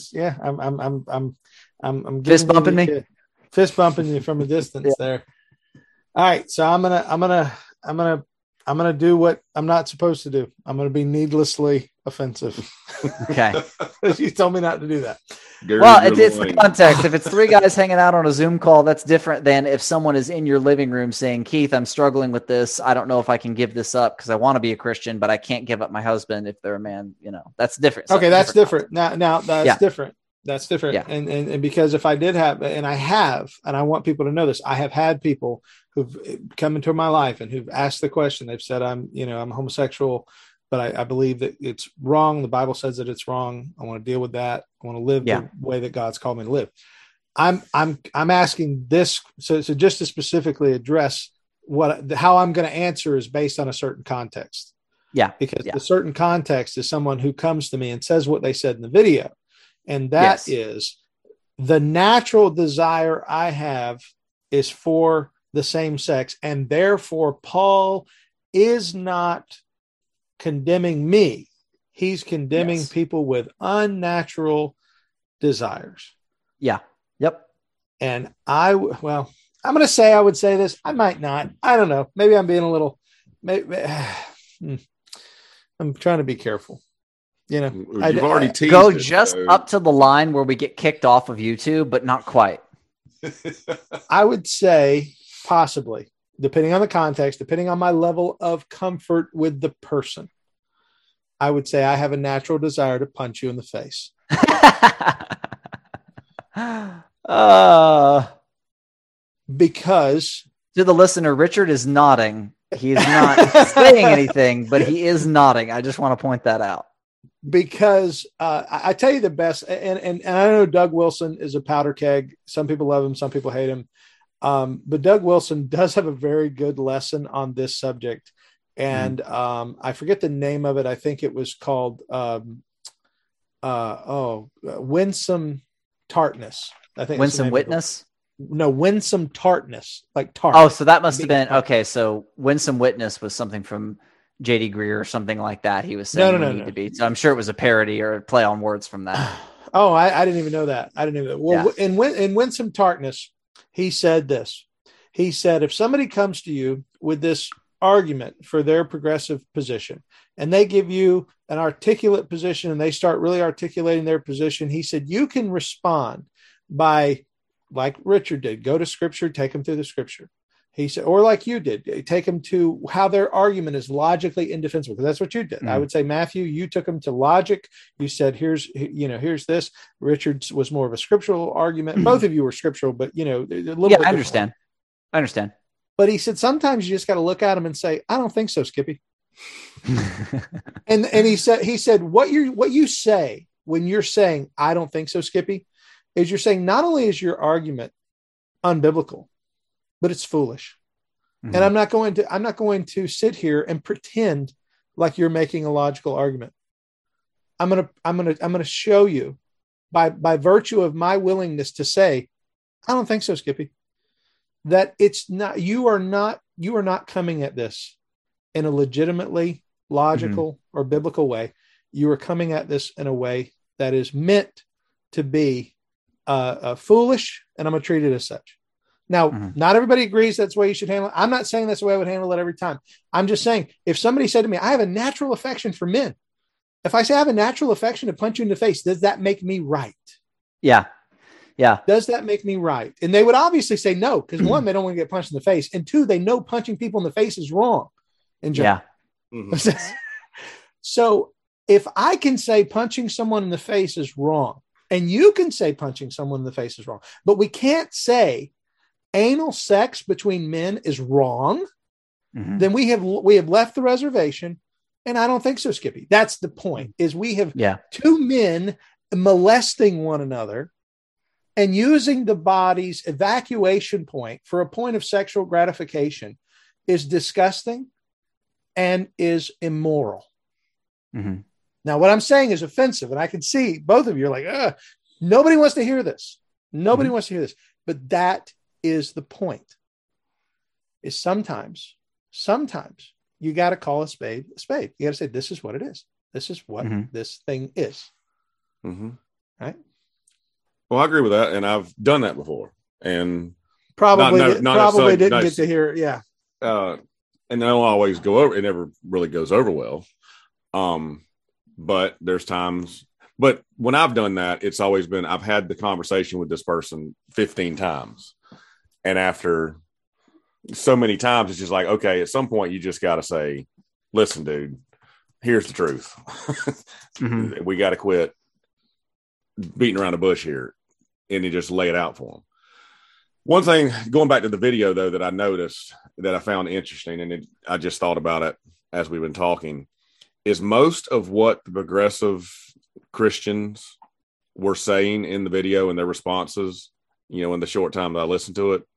I'm fist bumping me. Fist bumping you from a distance there. All right, so I'm gonna do what I'm not supposed to do. I'm gonna be needlessly offensive. Okay. You told me not to do that. Well, it's the context. If it's three guys hanging out on a Zoom call, that's different than if someone is in your living room saying, Keith, I'm struggling with this. I don't know if I can give this up because I want to be a Christian, but I can't give up my husband if they're a man. That's different. Okay, that's different. Now that's different. That's different. Yeah. And because if I did have, and I want people to know this, I have had people who've come into my life and who've asked the question. They've said, I'm homosexual, but I believe that it's wrong. The Bible says that it's wrong. I want to deal with that. I want to live the way that God's called me to live. I'm asking this. So just to specifically address how I'm going to answer is based on a certain context. Yeah. Because the certain context is someone who comes to me and says what they said in the video. And that is the natural desire I have is for the same sex. And therefore, Paul is not condemning me. He's condemning people with unnatural desires. Yeah. Yep. And I'm going to say I would say this. I might not. I don't know. Maybe I'm being a little, I'm trying to be careful. You've already teased go it, just so. Up to the line where we get kicked off of YouTube, but not quite. I would say possibly, depending on the context, depending on my level of comfort with the person, I would say I have a natural desire to punch you in the face. Because to the listener, Richard is nodding. He is not saying anything, but he is nodding. I just want to point that out. Because I tell you the best, and I know Doug Wilson is a powder keg. Some people love him, some people hate him. But Doug Wilson does have a very good lesson on this subject. And I forget the name of it. I think it was called Winsome Tartness. I think Winsome Witness. No, Winsome Tartness, like tart. Oh, so that must have been okay. So Winsome Witness was something from J.D. Greer or something like that. He was saying need to be. So I'm sure it was a parody or a play on words from that. Oh, I didn't even know that. Well, in Winsome Tartness, he said this. He said, if somebody comes to you with this argument for their progressive position and they give you an articulate position and they start really articulating their position, he said, you can respond by, like Richard did, go to scripture, take them through the scripture. He said, or like you did, take them to how their argument is logically indefensible, because that's what you did. I would say, Matthew, you took them to logic. You said, here's this. Richard's was more of a scriptural argument. Both of you were scriptural, but a little bit. I understand. But he said, sometimes you just got to look at him and say, I don't think so, Skippy. and he said, what you say when you're saying, I don't think so, Skippy, is you're saying not only is your argument unbiblical, but it's foolish. Mm-hmm. And I'm not going to sit here and pretend like you're making a logical argument. I'm gonna show you by virtue of my willingness to say, I don't think so, Skippy. That it's not, you are not coming at this in a legitimately logical or biblical way. You are coming at this in a way that is meant to be foolish, and I'm going to treat it as such. Now, not everybody agrees that's the way you should handle it. I'm not saying that's the way I would handle it every time. I'm just saying, if somebody said to me, I have a natural affection for men. If I say I have a natural affection to punch you in the face, does that make me right? Yeah. Yeah. Does that make me right? And they would obviously say no, because one, they don't want to get punched in the face. And two, they know punching people in the face is wrong. In general. Yeah. So if I can say punching someone in the face is wrong, and you can say punching someone in the face is wrong, but we can't say anal sex between men is wrong, then we have left the reservation. And I don't think so, Skippy. That's the point, is we have two men molesting one another and using the body's evacuation point for a point of sexual gratification is disgusting and is immoral. Now, what I'm saying is offensive, and I can see both of you are like, nobody wants to hear this. Nobody wants to hear this. But that is the point, is sometimes you got to call a spade a spade. You got to say, this is what it is. This is what this thing is. Right? Well, I agree with that. And I've done that before. And probably didn't get to hear it. Yeah. And they don't always go over. It never really goes over well. But there's times, but when I've done that, it's always been, I've had the conversation with this person 15 times. And after so many times, it's just like, okay, at some point you just got to say, listen, dude, here's the truth. We got to quit beating around the bush here. And you just lay it out for them. One thing, going back to the video, though, that I noticed that I found interesting, and I just thought about it as we've been talking, is most of what the progressive Christians were saying in the video and their responses, in the short time that I listened to it,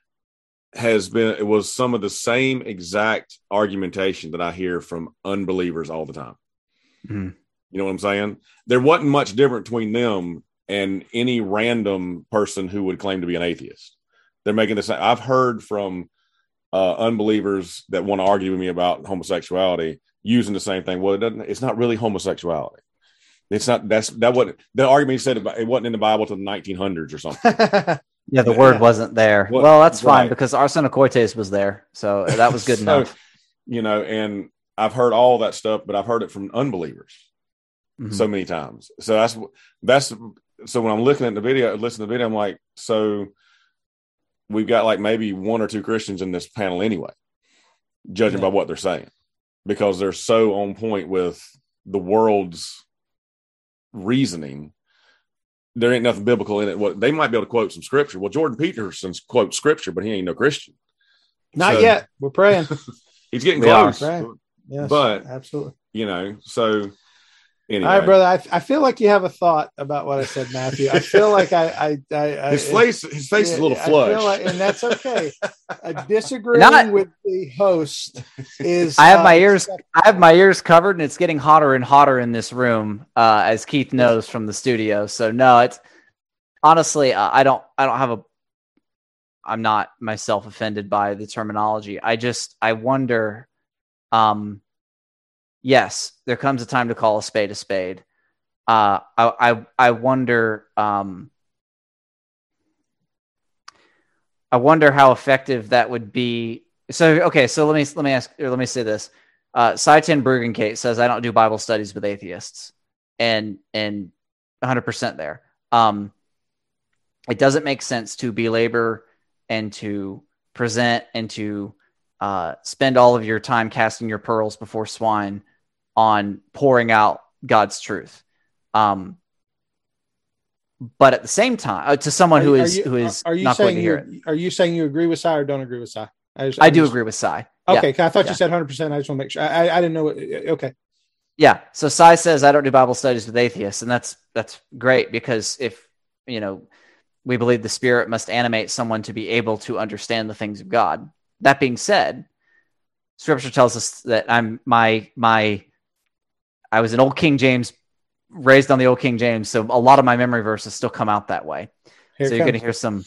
it was some of the same exact argumentation that I hear from unbelievers all the time. You know what I'm saying? There wasn't much different between them and any random person who would claim to be an atheist. They're making the same. I've heard from unbelievers that want to argue with me about homosexuality using the same thing. Well, it's not really homosexuality. It's not. That what the argument said about it wasn't in the Bible till the 1900s or something. Yeah, the word wasn't there. Well, that's fine because Arsena Cortes was there, so that was good enough. And I've heard all that stuff, but I've heard it from unbelievers so many times. So that's. So when I'm listening to the video, I'm like, so we've got like maybe one or two Christians in this panel anyway, judging by what they're saying, because they're so on point with the world's reasoning. There ain't nothing biblical in it. What they might be able to quote some scripture. Well, Jordan Peterson quotes scripture, but he ain't no Christian. Not yet. We're praying. He's getting close. Yes, but absolutely. So anyway. All right, brother. I feel like you have a thought about what I said, Matthew. I feel like his face is a little flushed, and that's okay. Disagreeing with the host is. I have my ears covered, and it's getting hotter and hotter in this room, as Keith knows from the studio. So no, it's honestly, I'm not myself offended by the terminology. I wonder. Yes, there comes a time to call a spade a spade. I wonder. I wonder how effective that would be. So okay, so let me say this. Saitan Bruggencate says I don't do Bible studies with atheists, and 100% there. It doesn't make sense to belabor and to present and to spend all of your time casting your pearls before swine on pouring out God's truth. But at the same time, to someone who is not going to hear it. Are you saying you agree with Sai or don't agree with Sai? I do agree with Sai. Okay, I thought you said 100%. I just want to make sure. I didn't know. Okay. Yeah. So Sai says I don't do Bible studies with atheists, and that's great, because if we believe the Spirit must animate someone to be able to understand the things of God. That being said, Scripture tells us that I was an old King James raised on the old King James, so a lot of my memory verses still come out that way. So you're going to hear some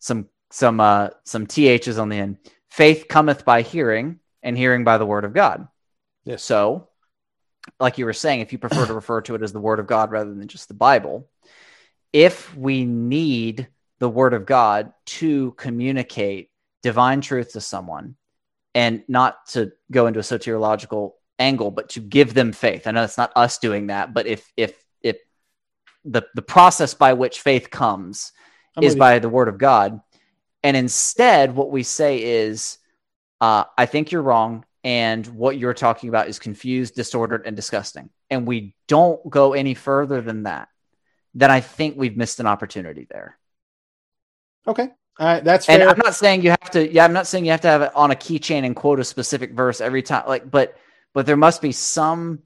THs on the end. Faith cometh by hearing, and hearing by the word of God. Yes. So, like you were saying, if you prefer to refer to it as the word of God rather than just the Bible, if we need the word of God to communicate divine truth to someone, and not to go into a soteriological angle, but to give them faith. I know it's not us doing that, but if the process by which faith comes is by the word of God, and instead what we say is, I think you're wrong, and what you're talking about is confused, disordered, and disgusting, and we don't go any further than that, then I think we've missed an opportunity there. Okay. All right, that's fair. And I'm not saying you have to. Yeah, I'm not saying you have to have it on a keychain and quote a specific verse every time. But there must be some.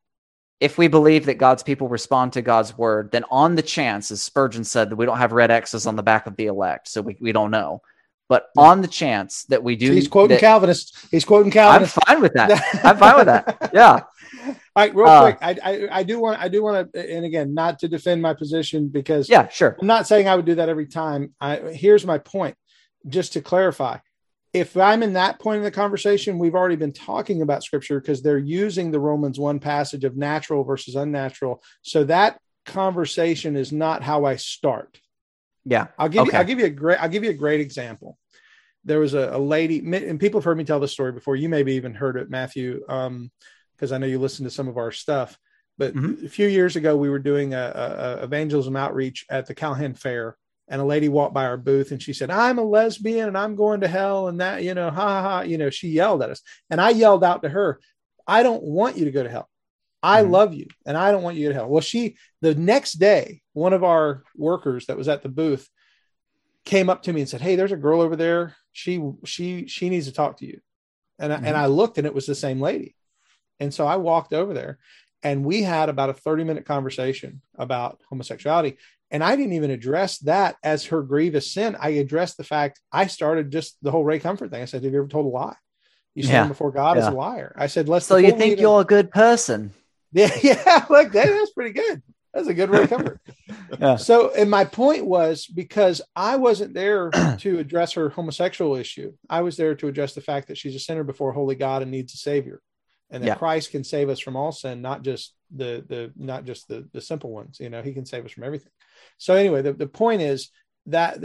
If we believe that God's people respond to God's word, then on the chance, as Spurgeon said, that we don't have red X's on the back of the elect, so we don't know. But on the chance that we do, he's quoting Calvinists. He's quoting Calvinists. I'm fine with that. I'm fine with that. Yeah. All right, real quick. I do want to, and again, not to defend my position, because yeah, sure. I'm not saying I would do that every time. Here's my point, just to clarify. If I'm in that point in the conversation, we've already been talking about scripture, because they're using the Romans 1 passage of natural versus unnatural. So that conversation is not how I start. Yeah. I'll give you a great example. There was a lady, and people have heard me tell this story before. You maybe even heard it, Matthew, because I know you listen to some of our stuff. But a few years ago, we were doing a evangelism outreach at the Callahan Fair, and a lady walked by our booth and she said, "I'm a lesbian and I'm going to hell," and that, ha ha ha, she yelled at us, and I yelled out to her, "I don't want you to go to hell. I love you, and I don't want you to go to hell." Well, the next day, one of our workers that was at the booth came up to me and said, "Hey, there's a girl over there. She needs to talk to you." And I looked, and it was the same lady. And so I walked over there, and we had about a 30-minute conversation about homosexuality. And I didn't even address that as her grievous sin. I addressed the fact, I started just the whole Ray Comfort thing. I said, "Have you ever told a lie? You stand before God as a liar." I said, So you think you're a good person? Yeah. Look, that's pretty good. That's a good Ray Comfort. So, and my point was, because I wasn't there to address her homosexual issue. I was there to address the fact that she's a sinner before a holy God and needs a savior, and that Christ can save us from all sin, not just the simple ones. He can save us from everything. So anyway, the point is that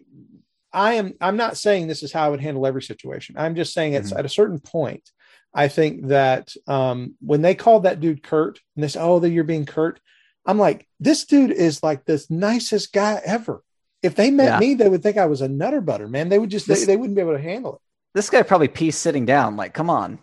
I'm not saying this is how I would handle every situation. I'm just saying it's at a certain point. I think that when they called that dude Kurt, and they said, "Oh, that you're being Kurt," I'm like, this dude is like the nicest guy ever. If they met me, they would think I was a nutter butter, man. They would just, they wouldn't be able to handle it. This guy probably pees sitting down. Like, come on.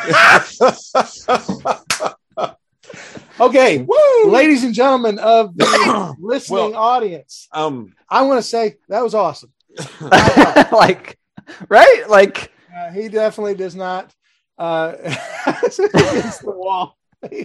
Okay. Woo! Ladies and gentlemen of the listening audience, I want to say that was awesome. Like, right? Like, he definitely does not against the wall.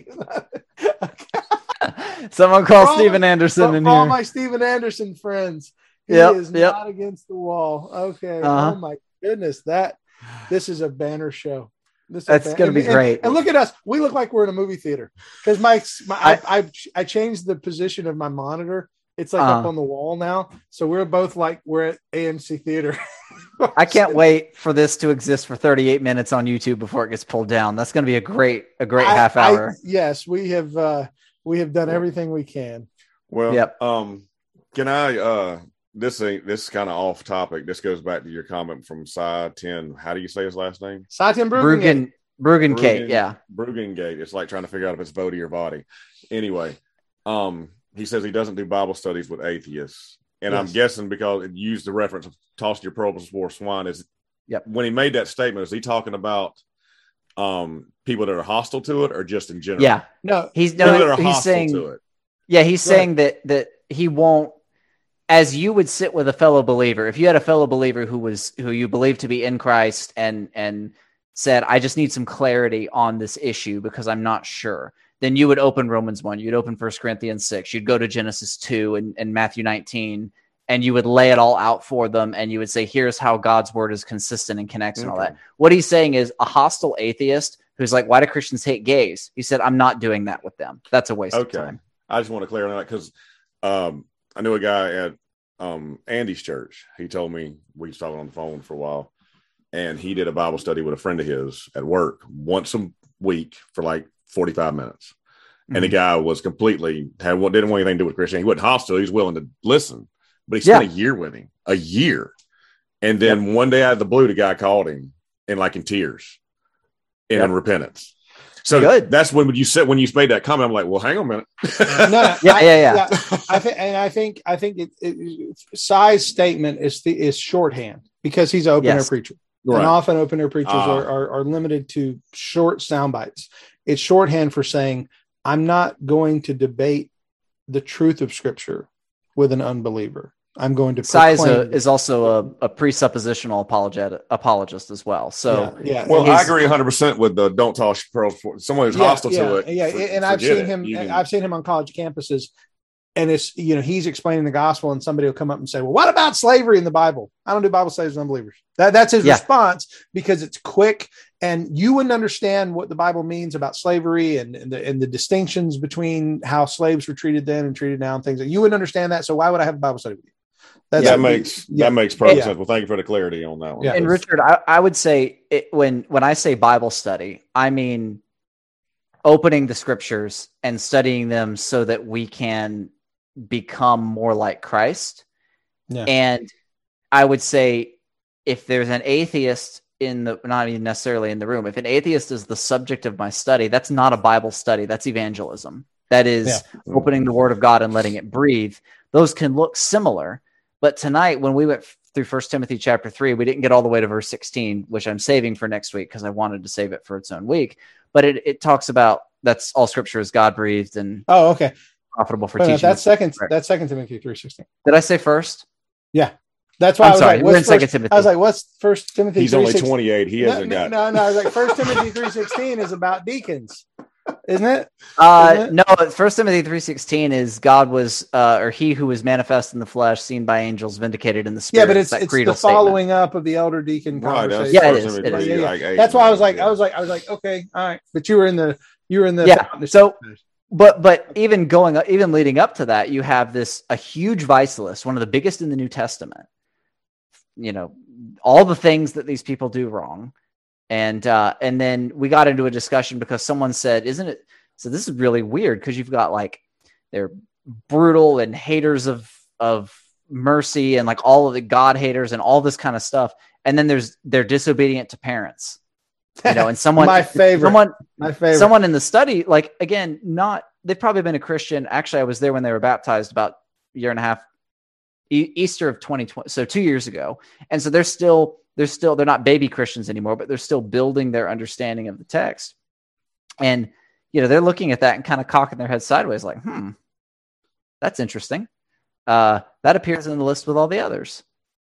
Someone call Steven Anderson in here. All my Steven Anderson friends. He is not against the wall. Okay. Oh my goodness. This is a banner show. That's going to be great. And look at us. We look like we're in a movie theater, because I changed the position of my monitor. It's like up on the wall now. So we're both like we're at AMC theater. I can't wait for this to exist for 38 minutes on YouTube before it gets pulled down. That's going to be a great half hour. Yes, we have done everything we can. Well, can I this is kind of off topic. This goes back to your comment from Cy 10. How do you say his last name? Cy 10 Brugengate. Brugengate, yeah. Brugengate. It's like trying to figure out if it's Vody or Vody. Anyway, he says he doesn't do Bible studies with atheists. And I'm guessing because it used the reference of toss your pearls before swine, when he made that statement, is he talking about people that are hostile to it, or just in general? Yeah. No, he's saying to it. Yeah, he's saying that he won't, as you would sit with a fellow believer, if you had a fellow believer who you believe to be in Christ and said, "I just need some clarity on this issue because I'm not sure," then you would open Romans 1, you'd open 1 Corinthians 6, you'd go to Genesis 2 and Matthew 19, and you would lay it all out for them, and you would say, here's how God's word is consistent and connects and all that. What he's saying is a hostile atheist who's like, "Why do Christians hate gays?" He said, "I'm not doing that with them. That's a waste of time." I just want to clear on that because I knew a guy at Andy's church. He told me, we was talking on the phone for a while, and he did a Bible study with a friend of his at work once a week for like 45 minutes. And the guy was completely didn't want anything to do with Christianity. He wasn't hostile. He was willing to listen, but he spent a year with him, a year. And then one day out of the blue, the guy called him in tears in repentance. So that's when you made that comment, I'm like, well, hang on a minute. I think Sai's statement is shorthand because he's an open air preacher. Right. And often open air preachers are limited to short sound bites. It's shorthand for saying, I'm not going to debate the truth of Scripture with an unbeliever. I'm going to proclaim. Is also a presuppositional apologist as well. So well, I agree 100% with the don't toss pearls for someone who's hostile to it. Yeah, and I've seen him. I've seen him on college campuses, and it's he's explaining the gospel, and somebody will come up and say, "Well, what about slavery in the Bible? I don't do Bible studies with unbelievers." That's his response because it's quick, and you wouldn't understand what the Bible means about slavery and the distinctions between how slaves were treated then and treated now and things. You wouldn't understand that. So why would I have a Bible study with you? That makes perfect sense. Well, thank you for the clarity on that one. Yeah. And Richard, I would say when I say Bible study, I mean opening the Scriptures and studying them so that we can become more like Christ. Yeah. And I would say if there's an atheist not even necessarily in the room, if an atheist is the subject of my study, that's not a Bible study. That's evangelism. That is opening the Word of God and letting it breathe. Those can look similar. But tonight, when we went through 1 Timothy chapter 3, we didn't get all the way to verse 16, which I'm saving for next week because I wanted to save it for its own week. But it talks about that's all Scripture is God breathed and profitable for teaching. That's second Timothy 3:16. Did I say first? Yeah, that's why I'm sorry. We're in 2 Timothy. I was like, what's 1 Timothy? He's only 28. He hasn't got. No. I was like, 1 Timothy 3:16 is about deacons. Isn't it? No, 1 Timothy 3:16 is God was, or he who was manifest in the flesh, seen by angels, vindicated in the spirit. Yeah, but it's the following up of the elder deacon conversation. Yeah, it is. That's why I was like, okay, all right. But you were in the. So, but even leading up to that, you have a huge vice list, one of the biggest in the New Testament. All the things that these people do wrong. And then we got into a discussion because someone said, isn't it? So this is really weird because you've got they're brutal and haters of mercy and all of the God haters and all this kind of stuff. And then they're disobedient to parents, and someone, my favorite, someone in the study, they've probably been a Christian. Actually, I was there when they were baptized about a year and a half, Easter of 2020. So 2 years ago. And so they're not baby Christians anymore, but they're still building their understanding of the text. And, they're looking at that and kind of cocking their head sideways like, that's interesting. That appears in the list with all the others.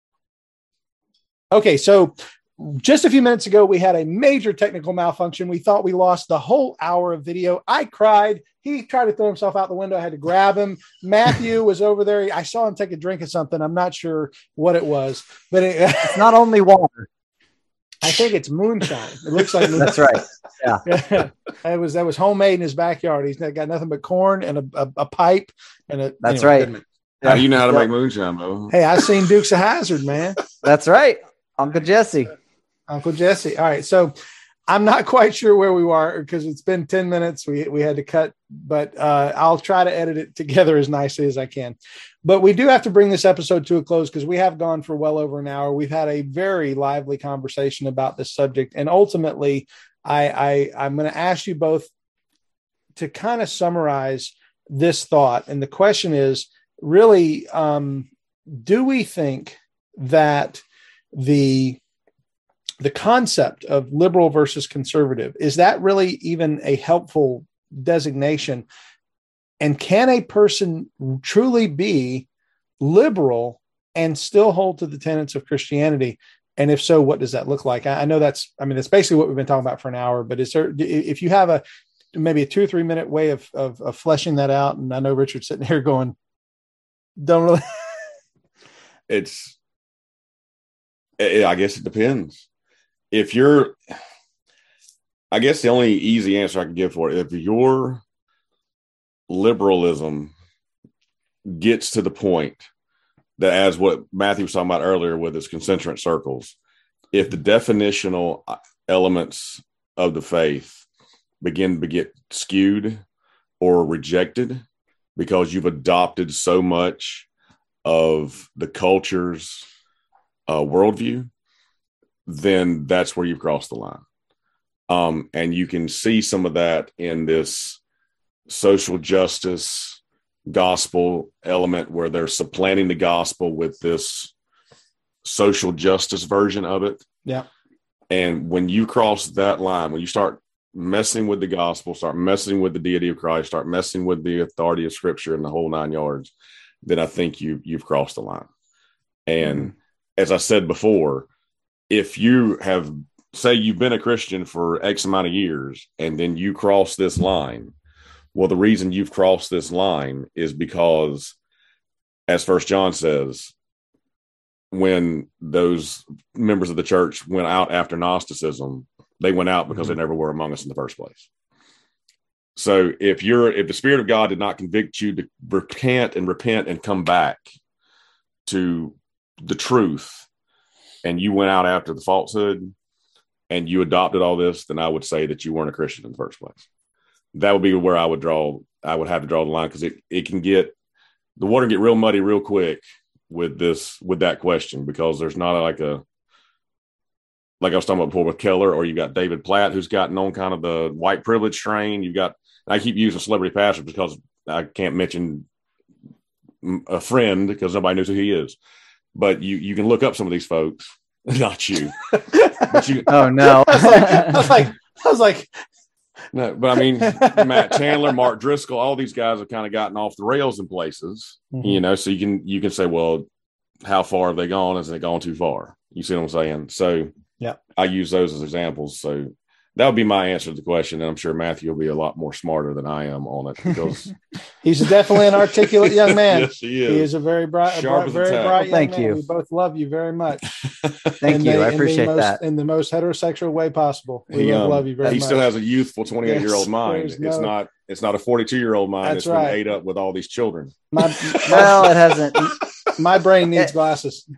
Okay. So just a few minutes ago, we had a major technical malfunction. We thought we lost the whole hour of video. I cried. He tried to throw himself out the window. I had to grab him. Matthew was over there. I saw him take a drink of something. I'm not sure what it was, but it's not only water. I think it's moonshine. It looks like moonshine. That's right. Yeah. That was homemade in his backyard. He's got nothing but corn and a pipe and a. That's right. How do you know how to make moonshine, though? Hey, I've seen Dukes of Hazzard, man. That's right. Uncle Jesse. All right. So I'm not quite sure where we are because it's been 10 minutes. We had to cut, but I'll try to edit it together as nicely as I can. But we do have to bring this episode to a close because we have gone for well over an hour. We've had a very lively conversation about this subject. And ultimately, I'm going to ask you both to kind of summarize this thought. And the question is really, do we think that the concept of liberal versus conservative, is that really even a helpful designation? And can a person truly be liberal and still hold to the tenets of Christianity? And if so, what does that look like? I know that's basically what we've been talking about for an hour, but if you have maybe a 2 or 3 minute way of fleshing that out, and I know Richard's sitting here going, don't really. I guess it depends. I guess the only easy answer I can give for it, if you're liberalism gets to the point that, as what Matthew was talking about earlier with his concentric circles, if the definitional elements of the faith begin to get skewed or rejected because you've adopted so much of the culture's worldview, then that's where you've crossed the line. And you can see some of that in this social justice gospel element where they're supplanting the gospel with this social justice version of it. Yeah. And when you cross that line, when you start messing with the gospel, start messing with the deity of Christ, start messing with the authority of Scripture and the whole 9 yards, then I think you've crossed the line. And as I said before, if you have, say you've been a Christian for X amount of years, and then you cross this line, well, the reason you've crossed this line is because, as First John says, when those members of the church went out after Gnosticism, they went out because they never were among us in the first place. So if the Spirit of God did not convict you to repent and come back to the truth, and you went out after the falsehood and you adopted all this, then I would say that you weren't a Christian in the first place. That would be where I would have to draw the line, because it can get, the water can get real muddy real quick with that question, because there's not like I was talking about before with Keller, or you got David Platt, who's gotten on kind of the white privilege train. I keep using celebrity pastor because I can't mention a friend because nobody knows who he is, but you can look up some of these folks, not you. But oh no. I was like, no, but I mean, Matt Chandler, Mark Driscoll, all these guys have kind of gotten off the rails in places, so you can say, well, how far have they gone? Has it gone too far? You see what I'm saying? So yeah, I use those as examples. So that would be my answer to the question. And I'm sure Matthew will be a lot more smarter than I am on it, because he's definitely an articulate young man. Yes, he is. He is a very bright young Thank you. man. We both love you very much. Thank you. I appreciate that. In the most heterosexual way possible. We love you very much. He still has a youthful 28-year-old mind. It's not a 42-year-old mind. That's right. Been ate up with all these children. Well, it hasn't. My brain needs glasses.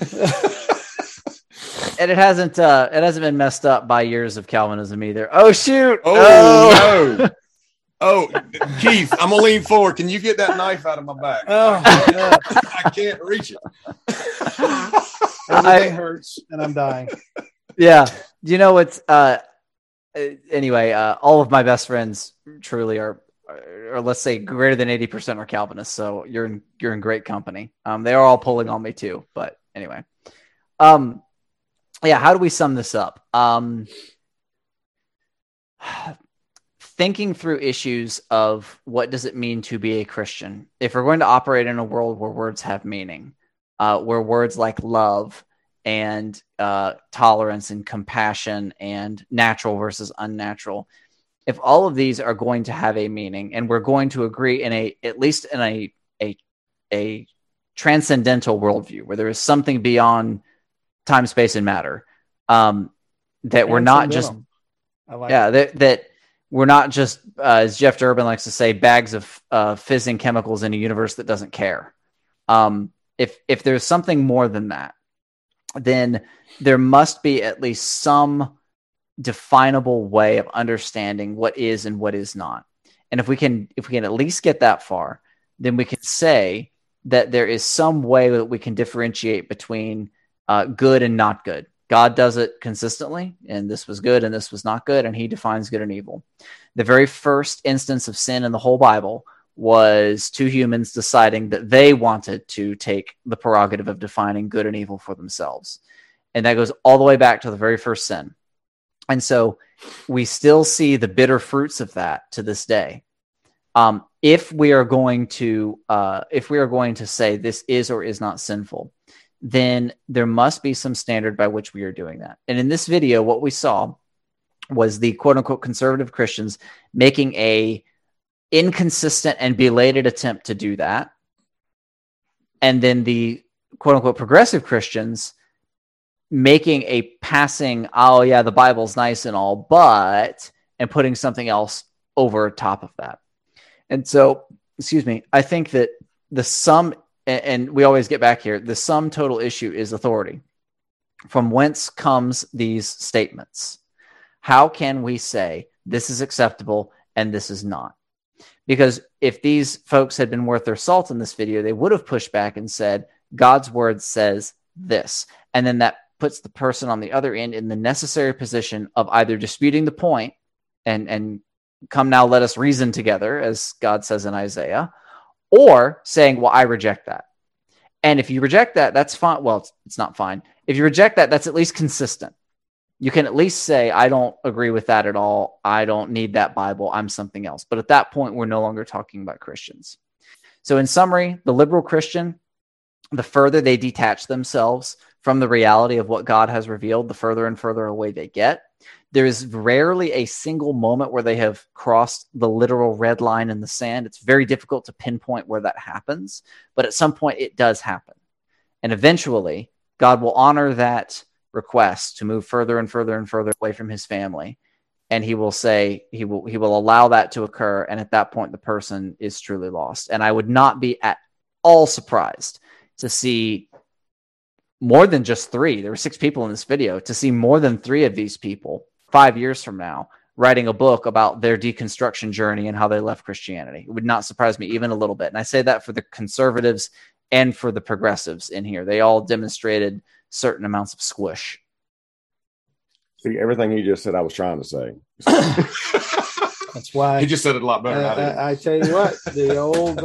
And it hasn't been messed up by years of Calvinism either. Oh shoot! Oh no! Oh, Keith, I'm gonna lean forward. Can you get that knife out of my back? Oh, no. I can't reach it. Everything hurts, and I'm dying. Yeah, you know what's anyway. All of my best friends truly are, or let's say greater than 80% are Calvinists. So you're in great company. They are all pulling on me too. But anyway, yeah. How do we sum this up? Thinking through issues of what does it mean to be a Christian? If we're going to operate in a world where words have meaning, where words like love and tolerance and compassion and natural versus unnatural, if all of these are going to have a meaning, and we're going to agree at least in a transcendental worldview where there is something beyond time, space, and matter, that we're not just, that we're not just, as Jeff Durbin likes to say, bags of fizzing chemicals in a universe that doesn't care. If there's something more than that, then there must be at least some definable way of understanding what is and what is not. And if we can at least get that far, then we can say that there is some way that we can differentiate between good and not good. God does it consistently, and this was good and this was not good, and he defines good and evil. The very first instance of sin in the whole Bible was two humans deciding that they wanted to take the prerogative of defining good and evil for themselves. And that goes all the way back to the very first sin. And so we still see the bitter fruits of that to this day. If we are going to say this is or is not sinful, then there must be some standard by which we are doing that. And in this video, what we saw was the quote unquote conservative Christians making a inconsistent and belated attempt to do that. And then the quote unquote progressive Christians making a passing, oh yeah, the Bible's nice and all, but, and putting something else over top of that. And so, excuse me, I think that the sum, and we always get back here, the sum total issue is authority. From whence comes these statements? How can we say this is acceptable and this is not? Because if these folks had been worth their salt in this video, they would have pushed back and said, God's word says this. And then that puts the person on the other end in the necessary position of either disputing the point and come now, let us reason together, as God says in Isaiah, or saying, well, I reject that. And if you reject that, that's fine. Well, it's not fine. If you reject that, that's at least consistent. You can at least say, I don't agree with that at all. I don't need that Bible. I'm something else. But at that point, we're no longer talking about Christians. So in summary, the liberal Christian, the further they detach themselves from the reality of what God has revealed, the further and further away they get. There is rarely a single moment where they have crossed the literal red line in the sand. It's very difficult to pinpoint where that happens, but at some point it does happen. And eventually, God will honor that request to move further and further and further away from his family. And he will say, he will allow that to occur. And at that point, the person is truly lost. And I would not be at all surprised to see more than just 3. There were 6 people in this video. To see more than 3 of these people 5 years from now writing a book about their deconstruction journey and how they left Christianity. It would not surprise me even a little bit. And I say that for the conservatives and for the progressives in here. They all demonstrated certain amounts of squish. See, everything he just said, I was trying to say. That's why he just said it a lot better. I tell you what, the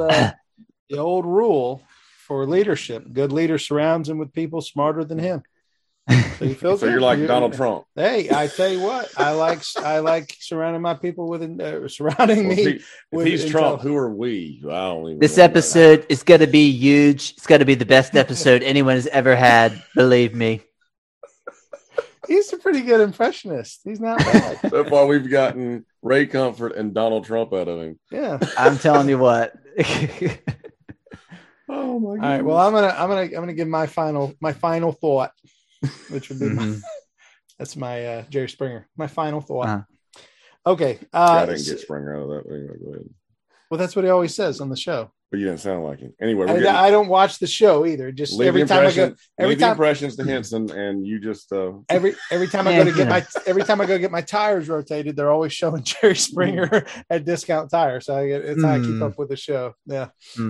old rule for leadership: good leader surrounds him with people smarter than him. So you feel so you're like Donald Trump. Hey, I tell you what, I like surrounding my people with surrounding me. If he's Trump, who are we? I don't even. This episode is going to be huge. It's going to be the best episode anyone has ever had. Believe me. He's a pretty good impressionist. He's not bad. So far, we've gotten Ray Comfort and Donald Trump out of him. Yeah, I'm telling you what. Oh my God! All right. Well, I'm gonna give my final thought, which would be that's my Jerry Springer. My final thought. Uh-huh. Okay. I didn't get Springer out of that thing. Go ahead. Well, that's what he always says on the show. But you didn't sound like him. Anyway, I don't watch the show either. Just every time I go, impressions to Henson, and you just every time I go to get my tires rotated, they're always showing Jerry Springer at Discount Tire. So it's how I keep up with the show. Yeah.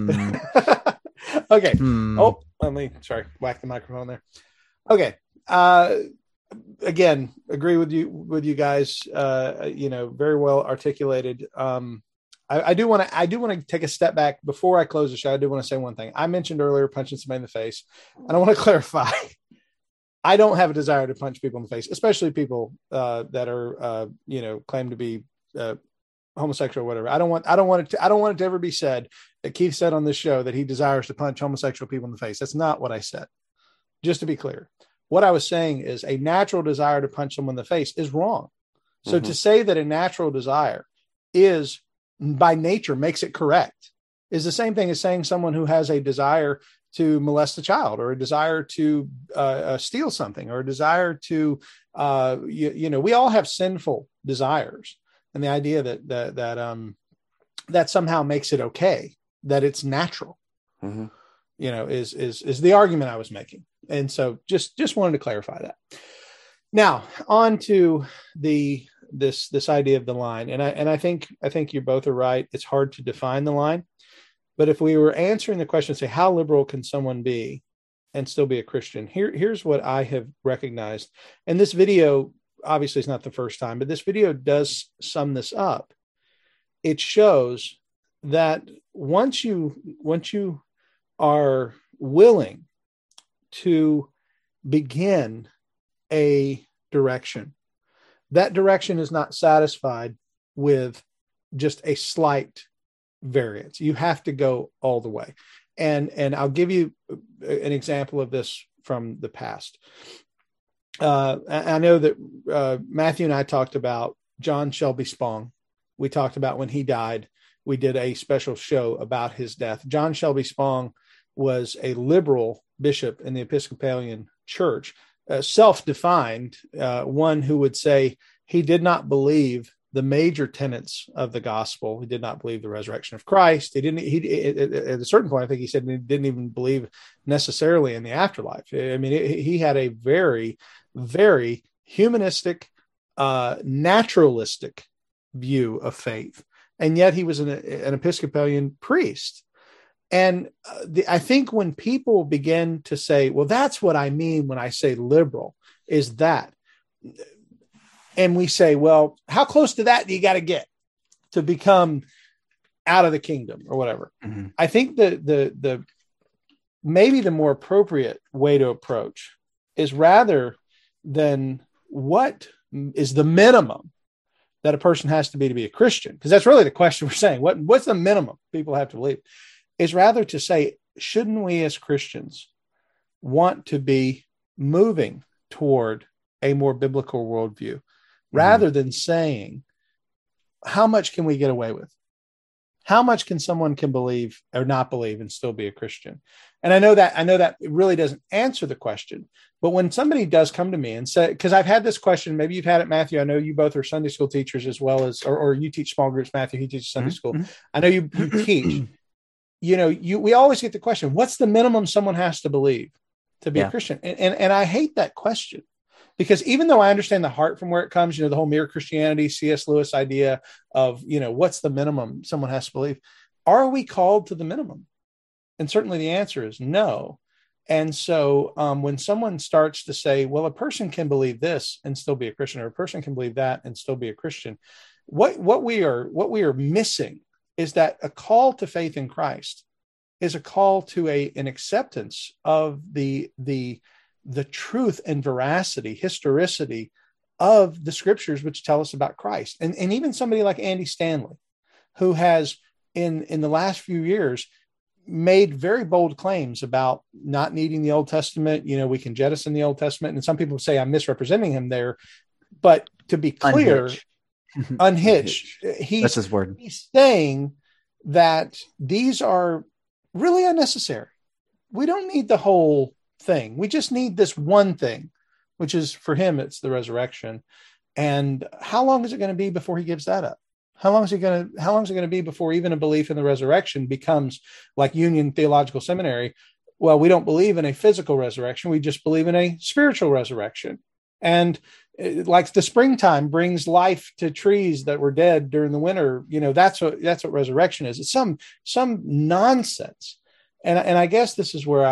Okay. Oh, whack the microphone there. Okay. Again, agree with you guys. Very well articulated. I do want to take a step back before I close the show. I do want to say one thing. I mentioned earlier punching somebody in the face, and I want to clarify. I don't have a desire to punch people in the face, especially people that are claim to be homosexual or whatever. I don't want it to ever be said that Keith said on this show that he desires to punch homosexual people in the face. That's not what I said. Just to be clear, what I was saying is a natural desire to punch someone in the face is wrong. So to say that a natural desire is by nature makes it correct is the same thing as saying someone who has a desire to molest a child or a desire to steal something or a desire to, we all have sinful desires. And the idea that somehow makes it okay, that it's natural, is the argument I was making. And so just wanted to clarify that. Now on to this idea of the line. And I think you both are right. It's hard to define the line, but if we were answering the question, say, how liberal can someone be and still be a Christian? Here's what I have recognized. And this video, obviously it's not the first time, but this video does sum this up. It shows that once you are willing to begin a direction, that direction is not satisfied with just a slight variance. You have to go all the way. And I'll give you an example of this from the past. I know that Matthew and I talked about John Shelby Spong. We talked about when he died. We did a special show about his death. John Shelby Spong was a liberal bishop in the Episcopalian Church, self-defined, one who would say he did not believe the major tenets of the gospel. He did not believe the resurrection of Christ. He didn't. At a certain point, I think he said he didn't even believe necessarily in the afterlife. I mean, he had a very, very humanistic, naturalistic view of faith, and yet he was an Episcopalian priest. And I think when people begin to say, "Well, that's what I mean when I say liberal," is that. And we say, well, how close to that do you got to get to become out of the kingdom or whatever? Mm-hmm. I think the maybe the more appropriate way to approach is rather than what is the minimum that a person has to be a Christian, because that's really the question we're saying. What's the minimum people have to believe? Is rather to say, shouldn't we as Christians want to be moving toward a more biblical worldview? Rather than saying, how much can we get away with? How much can someone can believe or not believe and still be a Christian? And I know that it really doesn't answer the question, but when somebody does come to me and say, because I've had this question, maybe you've had it, Matthew. I know you both are Sunday school teachers as well as, or you teach small groups, Matthew, he teaches Sunday school. I know you teach, we always get the question, what's the minimum someone has to believe to be a Christian? And I hate that question. Because even though I understand the heart from where it comes, the whole mere Christianity, C.S. Lewis idea of, what's the minimum someone has to believe? Are we called to the minimum? And certainly the answer is no. And so when someone starts to say, well, a person can believe this and still be a Christian, or a person can believe that and still be a Christian, what we are missing is that a call to faith in Christ is a call to an acceptance of the truth and veracity, historicity of the scriptures, which tell us about Christ. And even somebody like Andy Stanley, who has in the last few years made very bold claims about not needing the Old Testament. We can jettison the Old Testament. And some people say I'm misrepresenting him there, but to be clear, unhitch. That's his word. He's saying that these are really unnecessary. We don't need the whole thing. We just need this one thing, which is, for him, it's the resurrection. And how long is it going to be before he gives that up? How long is it going to be before even a belief in the resurrection becomes like Union Theological Seminary? Well, we don't believe in a physical resurrection. We just believe in a spiritual resurrection. And like the springtime brings life to trees that were dead during the winter. That's what resurrection is. It's some nonsense. And I guess this is where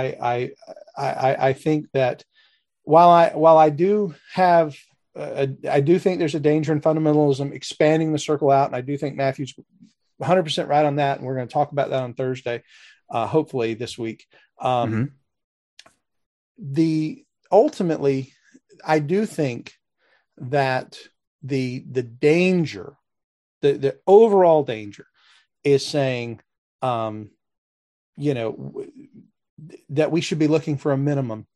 I think that while I do have I do think there's a danger in fundamentalism expanding the circle out, and I do think Matthew's 100% right on that, and we're going to talk about that on Thursday, hopefully this week. Ultimately, I do think that the danger, the overall danger, is saying, that we should be looking for a minimum.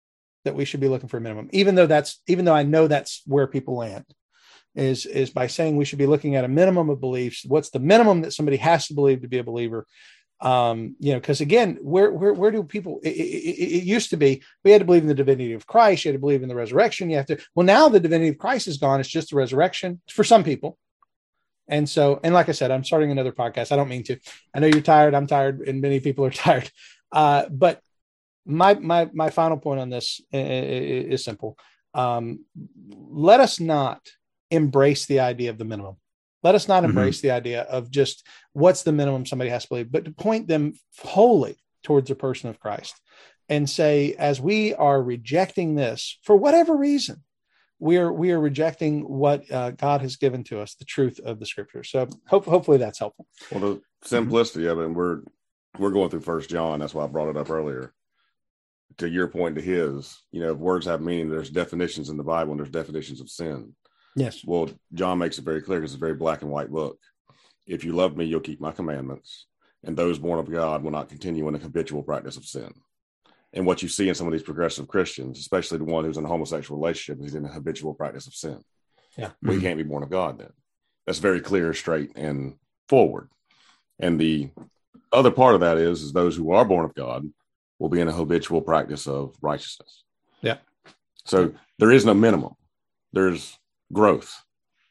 Even though I know that's where people land, is by saying we should be looking at a minimum of beliefs. What's the minimum that somebody has to believe to be a believer? Because again, where do people? It used to be we had to believe in the divinity of Christ. You had to believe in the resurrection. You have to. Well, now the divinity of Christ is gone. It's just the resurrection for some people. And so, and like I said, I'm starting another podcast. I don't mean to. I know you're tired. I'm tired, and many people are tired. But my final point on this is simple. Let us not embrace the idea of the minimum. Let us not embrace the idea of just what's the minimum somebody has to believe, but to point them wholly towards the person of Christ and say, as we are rejecting this for whatever reason, we are rejecting what God has given to us, the truth of the scripture. So hopefully that's helpful. Well, the simplicity of it, and we're going through 1 John. That's why I brought it up earlier. To your point, to his, if words have meaning, there's definitions in the Bible and there's definitions of sin. Yes. Well, John makes it very clear because it's a very black and white book. If you love me, you'll keep my commandments, and those born of God will not continue in the habitual practice of sin. And what you see in some of these progressive Christians, especially the one who's in a homosexual relationship, is in a habitual practice of sin. Yeah. Well, you can't be born of God then. That's very clear, straight, and forward. And the other part of that is those who are born of God will be in a habitual practice of righteousness. Yeah. So there is no minimum. There's growth.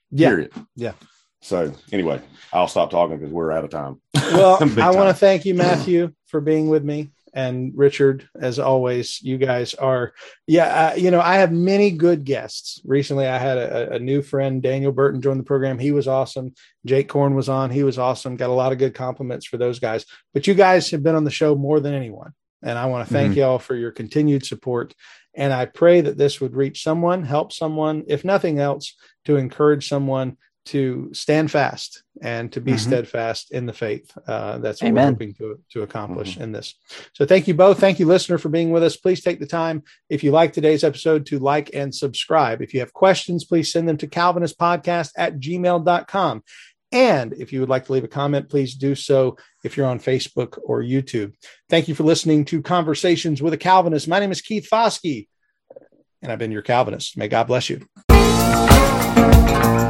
Period. Yeah. So anyway, I'll stop talking because we're out of time. Well, I want to thank you, Matthew, for being with me. And Richard, as always, you guys are, I have many good guests. Recently, I had a new friend, Daniel Burton, join the program. He was awesome. Jake Korn was on. He was awesome. Got a lot of good compliments for those guys. But you guys have been on the show more than anyone. And I want to thank y'all for your continued support. And I pray that this would reach someone, help someone, if nothing else, to encourage someone to stand fast and to be steadfast in the faith. That's what we're hoping to accomplish in this. So thank you both. Thank you, listener, for being with us. Please take the time, if you like today's episode, to like and subscribe. If you have questions, please send them to calvinistpodcast@gmail.com. And if you would like to leave a comment, please do so if you're on Facebook or YouTube. Thank you for listening to Conversations with a Calvinist. My name is Keith Foskey, and I've been your Calvinist. May God bless you.